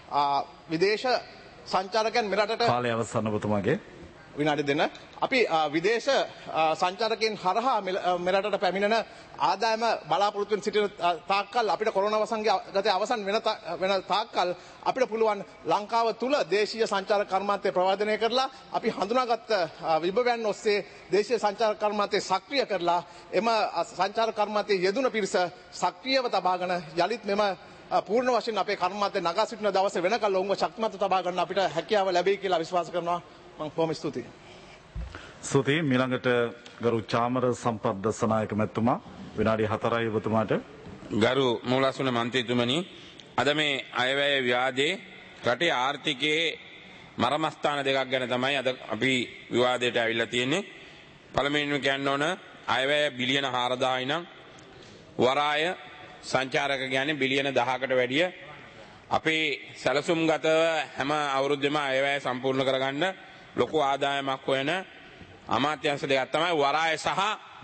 විදේශ සංචාරකයන් මෙරටට කාලය අවසන් ඔබතුමාගේ විනාඩි දෙන්න අපි විදේශ සංචාරකයන් හරහා මෙරටට පැමිණෙන ආදායම බලාපොරොත්තු වෙන සිටින තාක්කල් අපිට කොරෝනා වසංගතය අවසන් වෙන වෙන තාක්කල් අපිට පුළුවන් ලංකාව තුල දේශීය සංචාරක කර්මාන්තය ප්‍රවර්ධනය කරලා අපි හඳුනාගත් විභවයන් ඔස්සේ දේශීය සංචාරක කර්මාන්තය සක්‍රිය කරලා එම සංචාරක කර්මාන්තයේ යෙදුන පිරිස සක්‍රියව තබාගෙන යලිත් මෙම පූර්ණ වශයෙන් අපේ කර්මාන්තය නගා සිටින දවසේ වෙනකල් ඔවුන්ව ශක්තිමත් තබා ගන්න අපිට හැකියාව ලැබෙයි කියලා විශ්වාස කරනවා. මම බොහොම ස්තුතියි. ස්තුතියි. ඊළඟට ගරු චාමර සම්පත් දසනායක මැතිතුමා විනාඩි හතරයි ඔබතුමාට. ගරු මූලාසන මන්ත්‍රීතුමනි, අද මේ අයවැය විවාදයේ රටේ ආර්ථිකයේ මරමස්ථාන දෙකක් ගැන තමයි අද අපි විවාදයට ඇවිල්ලා තියෙන්නේ. පළමුවෙන්ම කියන්න ඕන අයවැය බිලියන හාරදාසයි නම් වරාය සංචාරක කියන්නේ බිලියන දහකට වැඩිය. අපේ සැලසුම්ගතව හැම අවුරුද්දෙම අයවැය සම්පූර්ණ කරගන්න ලොකු ආදායමක් හොයන අමාත්‍යාංශ දෙකක් තමයි වරාය සහ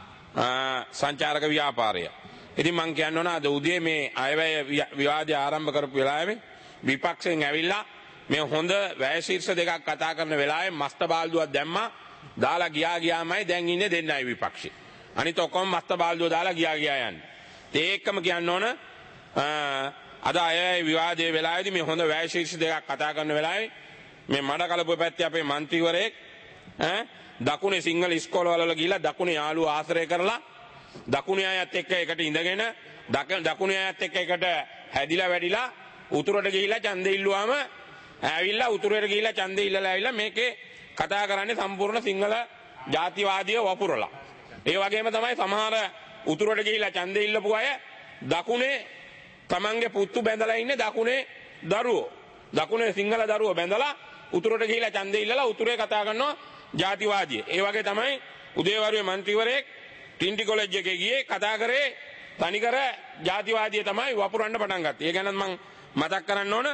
සංචාරක ව්‍යාපාරය. ඉතින් මම කියන්න ඕන අද උදේ මේ අයවැය විවාදය ආරම්භ කරපු වෙලාවේ විපක්ෂයෙන් ඇවිල්ලා මේ හොඳ වැය ශීර්ෂ දෙකක් කතා කරන වෙලාවේ මස්ත බාල්දුවක් දැම්මා. දාලා ගියා ගියාමයි දැන් ඉන්නේ දෙන්නයි විපක්ෂේ. අනිත ඔක්කොම මස්ත බාල්දුව දාලා ගියා ගියා යන්නේ. ඒ එක්කම කියන්න ඕන අද අයවැය විවාදයේ වෙලාවේදී මේ හොඳ වැය ශීර්ෂ දෙකක් කතා කරන වෙලාවේ මේ මඩකලපුව පැත්තේ අපේ മന്ത്രിවරයෙක් ඈ දකුණේ සිංහල ඉස්කෝලවල ගිහිලා දකුණේ යාළුවෝ ආශ්‍රය කරලා දකුණේ අයත් එක්ක එකට ඉඳගෙන දකුණේ අයත් එක්ක එකට හැදිලා වැඩිලා උතුරට ගිහිලා ඡන්දෙ ඉල්ලුවාම ඇවිල්ලා උතුරට ගිහිලා ඡන්දෙ ඉල්ලලා ඇවිල්ලා මේකේ කතා කරන්නේ සම්පූර්ණ සිංහල ජාතිවාදීව වපුරලා. ඒ වගේම තමයි සමහර උතුරට ගිහිලා ඡන්දෙ ඉල්ලපු අය දකුණේ තමන්ගේ පුතු බැඳලා ඉන්නේ දකුණේ දරුවෝ. දකුණේ සිංහල දරුවෝ බැඳලා උතුරට ගිහිලා ඡන්දෙ ඉල්ලලා උතුරේ කතා කරනවා ජාතිවාදී. ඒ වගේ තමයි උදේවරුේ മന്ത്രിවරයෙක් ටින්ටි කොලෙජ් එකේ ගියේ කතා කරේ තනිකර ජාතිවාදී තමයි වපුරන්න පටන් ගත්තේ. ඒ ගැන මම මතක් කරන්න ඕන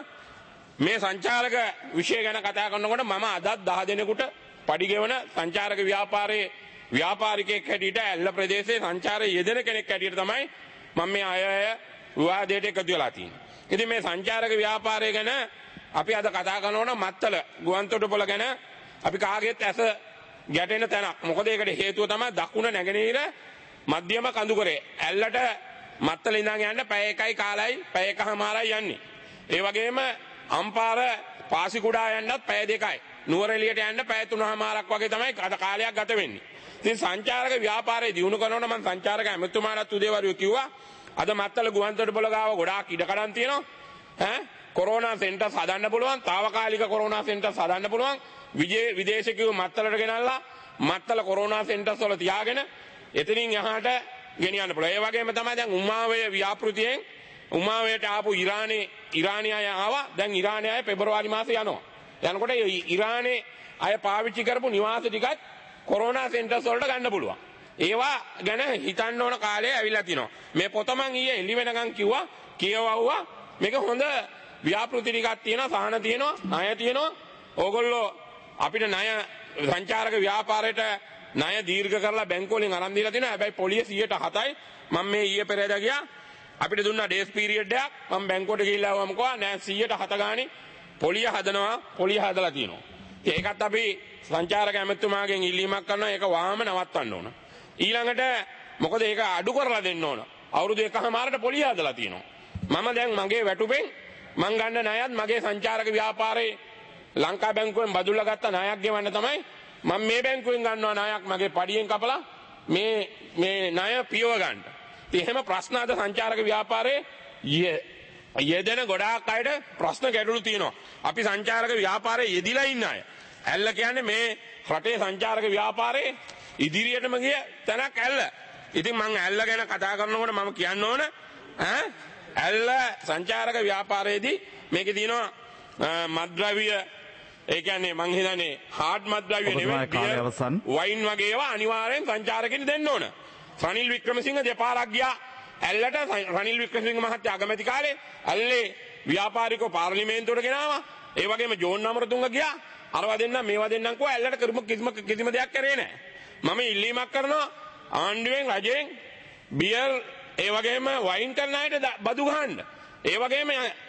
මේ සංචාරක විෂය ගැන කතා කරනකොට මම අදත් දහ දෙනෙකුට පඩි ගෙවන සංචාරක ව්‍යාපාරයේ ව්‍යාපාරිකයෙක් හැටියට ඇල්ල ප්‍රදේශයේ සංචාරයේ යෙදෙන කෙනෙක් හැටියට තමයි මම මේ අය විවාදයට එකතු වෙලා තියෙන්නේ. ඉතින් මේ සංචාරක ව්‍යාපාරය ගැන අපි අද කතා කරනකොට මත්තල ගුවන්තොටුපොළ ගැන අපි කාගෙත් ඇස ගැටෙන තැනක්. මොකද ඒකට හේතුව තමයි දකුණ නැගෙනහිර මධ්‍යම කඳුකරේ ඇල්ලට මත්තල ඉඳන් යන්න පැය එකයි කාලයි පැය එකමාරයි යන්නේ. ඒ වගේම අම්පාර පාසිකුඩා යන්නත් පැය දෙකයි. නුවරඑළියට යන්න පැය තුනමාරක් වගේ තමයි කාලයක් ගත වෙන්නේ. ඉතින් සංචාරක ව්‍යාපාරය දියුණු කරනකොට මම සංචාරක ඇමතුමාට උදේවරුේ කිව්වා අද මත්තල ගුවන්තොටුපොළ ගාව ගොඩාක් ඉඩකඩම් තියෙනවා. ඈ කොරෝනා සෙන්ටර්ස් හදන්න පුළුවන්. తాවකාලික කොරෝනා සෙන්ටර්ස් හදන්න පුළුවන්. විදේශිකයෝ මත්තලට ගෙනල්ලා මත්තල කොරෝනා සෙන්ටර්ස් වල තියාගෙන එතනින් එහාට ගෙනියන්න පුළුවන්. ඒ වගේම තමයි දැන් උමාවය ව්‍යාපෘතියෙන් උමාවයට ආපු ඉරානයේ ඉරානීය අය ආවා. දැන් ඉරානයේ අය පෙබරවාරි මාසේ යනවා. යනකොට ඉරානයේ අය පාවිච්චි කරපු නිවාස ටිකත් කොරෝනා සෙන්ටර්ස් වලට ගන්න පුළුවන්. ඒවා ගැන හිතන්න ඕන කාලය ඇවිල්ලා තිනවා. මේ පොත මං ඊයේ එළි වෙනකන් කිව්වා කියවවුවා මේක හොඳ ව්‍යාපෘති ටිකක් තියෙනවා සහන තියෙනවා ණය තියෙනවා. ඕගොල්ලෝ අපිට ණය සංචාරක ව්‍යාපාරයට ණය දීර්ඝ කරලා බැංකුව වලින් අරන් දීලා තිනවා. හැබැයි පොලිය සියයට හතයි. මම මේ ඊයේ පෙරේදා ගියා අපිට දුන්නා ඩේස් පීරියඩ් එකක්. මම බැංකුවට ගිහිල්ලා ආවම කිව්වා නෑ සියයට හත ගානේ පොලිය හදනවා. පොලිය හදලා තියෙනවා. ඒකත් අපි සංචාරක ඇමතුමාගෙන් ඉල්ලීමක් කරනවා ඒක වහාම නවත්තන්න ඕන. ඊළඟට මොකද ඒක අඩු කරලා දෙන්න ඕන. අවුරුදු එකමාරට පොලිය හදලා තියෙනවා. මම දැන් මගේ වැටුපෙන් මං ගන්න ණයත් මගේ සංචාරක ව්‍යාපාරේ ලංකා බැංකුවෙන් බදුල්ලා ගත්ත ණයක් ගෙවන්න තමයි මම මේ බැංකුවෙන් ගන්නවා ණයක් මගේ පඩියෙන් කපලා මේ මේ ණය පියව ගන්න. ඉතින් එහෙම ප්‍රශ්න අද සංචාරක ව්‍යාපාරේ යෙදෙන ගොඩාක් අයට ප්‍රශ්න ගැටලු තියෙනවා. අපි සංචාරක ව්‍යාපාරේ යෙදිලා ඉන්න අය. ඇල්ල කියන්නේ මේ රටේ සංචාරක ව්‍යාපාරේ ඉදිරියටම ගිය තැනක් ඇල්ල. ඉතින් මම ඇල්ල ගැන කතා කරනකොට මම කියන්න ඕන ඈ ඇල්ල සංචාරක ව්‍යාපාරයේදී මේකේ තියෙනවා මත්ද්‍රව්‍ය ඒ කියන්නේ මං හිතන්නේ හાર્ඩ් මත්ද්‍රව්‍ය නෙවෙයි බියර් වයින් වගේ ඒවා අනිවාර්යෙන් සංචාරකෙන් දෙන්න ඕන. රනිල් වික්‍රමසිංහ දෙපාරක් ගියා ඇල්ලට රනිල් වික්‍රමසිංහ මහත්තයා අගමැති කාලේ ඇල්ලේ ව්‍යාපාරිකව පාර්ලිමේන්තුවට ගෙනාවා. ඒ වගේම ජෝන් අමරතුංග ගියා. අරවා දෙන්න මේවා දෙන්නම් කෝ ඇල්ලට කරමු කිසිම කිසිම දෙයක් කරේ නැහැ. මම ඉල්ලීමක් කරනවා ආණ්ඩුවෙන් රජයෙන් බියර් ඒ වගේම වයින් කරන අයට බදු ගහන්න. ඒ වගේම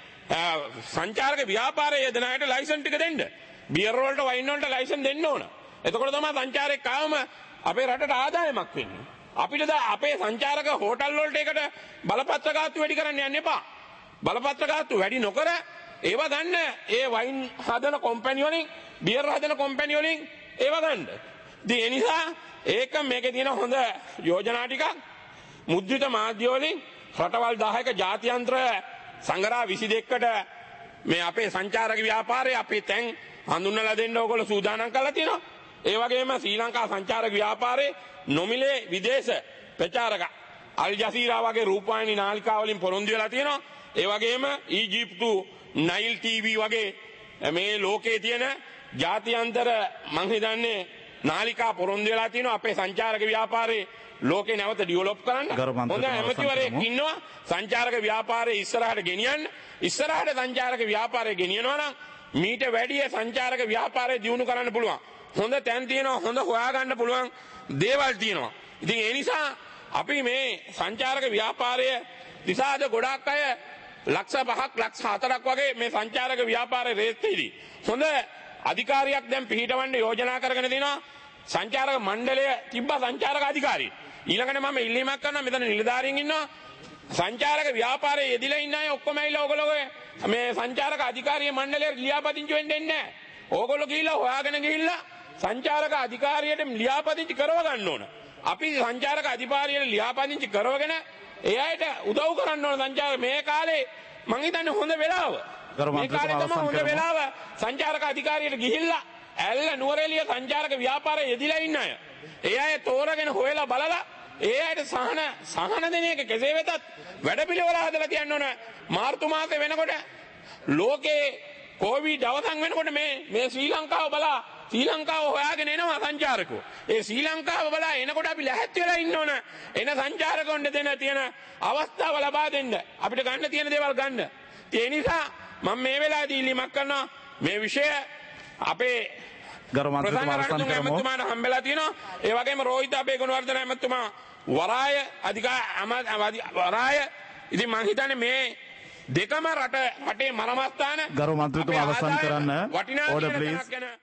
සංචාරක ව්‍යාපාරයේ යෙදෙන අයට ලයිසන් ටික දෙන්න. බියර් වලට වයින් වලට ලයිසන් දෙන්න ඕන. එතකොට තමයි සංචාරක කාම අපේ රටට ආදායමක් වෙන්නේ. අපිට අපේ සංචාරක හෝටල් වලට ඒකට බලපත්‍ර ගාස්තු වැඩි කරන්න යන්න එපා. බලපත්‍ර ගාස්තු වැඩි නොකර ඒවා ගන්න ඒ වයින් හදන කම්පැනි වලින් බියර් හදන කම්පැනි වලින් ඒවා ගන්න. ඉතින් ඒ නිසා ඒක මේකේ තියෙන හොඳ යෝජනා ටිකක් මුද්‍රිත මාධ්‍ය වලින් රටවල් දහයක ජාත්‍යන්තර සංගරා විසි දෙකකට මේ අපේ සංචාරක ව්‍යාපාරයේ අපි තැන් හඳුන්වලා දෙන්න ඕගොල්ලෝ සූදානම් කරලා තියෙනවා. ඒ වගේම ශ්‍රී ලංකා සංචාරක ව්‍යාපාරයේ නොමිලේ විදේශ ප්‍රචාරක අල් ජසීරා වගේ රූපවාහිනී නාලිකා වලින් පොරොන්දු වෙලා තියෙනවා. ඒ වගේම ඊජිප්තු නයිල් ටීවී වගේ මේ ලෝකයේ තියෙන ජාත්‍යන්තර මං හිතන්නේ නාලිකා පොරොන්දු වෙලා තියෙනවා අපේ සංචාරක ව්‍යාපාරයේ ලෝකේ නැවත ඩෙවලොප් කරන්න. හොඳ ඇමතිවරයෙක් ඉන්නවා සංචාරක ව්‍යාපාරයේ ඉස්සරහට ගෙනියන්න. ඉස්සරහට සංචාරක ව්‍යාපාරය ගෙනියනවා නම් මීට වැඩිය සංචාරක ව්‍යාපාරය දියුණු කරන්න පුළුවන්. හොඳ තැන් තියෙනවා හොඳ හොයාගන්න පුළුවන් දේවල් තියෙනවා. ඉතින් ඒ නිසා අපි මේ සංචාරක ව්‍යාපාරය දිසාද ගොඩාක් අය ලක්ෂ පහක් ලක්ෂ හතරක් වගේ මේ සංචාරක ව්‍යාපාරයේ රේස්තේදී හොඳ අධිකාරියක් දැන් පිහිටවන්න යෝජනා කරගෙන තිනවා. සංචාරක මණ්ඩලය තිබ්බ සංචාරක අධිකාරිය. ඊළඟට මම ඉල්ලීමක් කරනවා මෙතන නිලධාරීන් ඉන්නවා. සංචාරක ව්‍යාපාරයේ යෙදිලා ඉන්න අය ඔක්කොම ඇවිල්ලා ඕගොල්ලෝ මේ සංචාරක අධිකාරිය මණ්ඩලයට ලියාපදිංචි වෙන්න එන්නේ නැහැ. ඕගොල්ලෝ ගිහිල්ලා හොයාගෙන ගිහිල්ලා සංචාරක අධිකාරියට ලියාපදිංචි කරව ගන්න ඕන. අපි සංචාරක අධිකාරියට ලියාපදිංචි කරවගෙන ඒ අයට උදව් කරන්න ඕන සංචාරක මේ කාලේ මං හිතන්නේ හොඳ වෙලාව. මේ කාලේ තමයි හොඳ වෙලාව සංචාරක අධිකාරියට ගිහිල්ලා ඇල්ල නුවරඑළිය සංචාරක ව්‍යාපාරයේ යෙදිලා ඉන්න අය. ඒ අය තෝරගෙන හොයලා බලලා ඒ අයට සහන සහන දෙන එක කෙසේ වෙතත් වැඩපිළිවෙල හදලා තියන්න ඕන. මාර්තු මාසේ වෙනකොට ලෝකේ කොවිඩ් අවසන් වෙනකොට මේ මේ ශ්‍රී ලංකාව බලා ශ්‍රී ලංකාව හොයාගෙන එනවා සංචාරකෝ. ඒ ශ්‍රී ලංකාව බලා එනකොට අපි ලැහැත් වෙලා ඉන්න ඕන. එන සංචාරකවන්ට දෙන තියෙන අවස්ථාව ලබා දෙන්න. අපිට ගන්න තියෙන දේවල් ගන්න. ඒ නිසා මම මේ වෙලාවේදී ඉල්ලීමක් කරනවා මේ විෂය අපේ ගරු මන්ත්‍රීතුමා අවසන් කරමු. ඇමතුමාට හම්බෙලා තියෙනවා. ඒ වගේම රෝහිත අපේ ගුණවර්ධන ඇමතුමා වරාය අධිකා වරාය ඉතින් මම හිතන්නේ මේ දෙකම රට රටේ මරමස්ථාන ගරු මන්ත්‍රීතුමා අවසන් කරන්න. වටිනා ඕඩර් ප්ලීස්.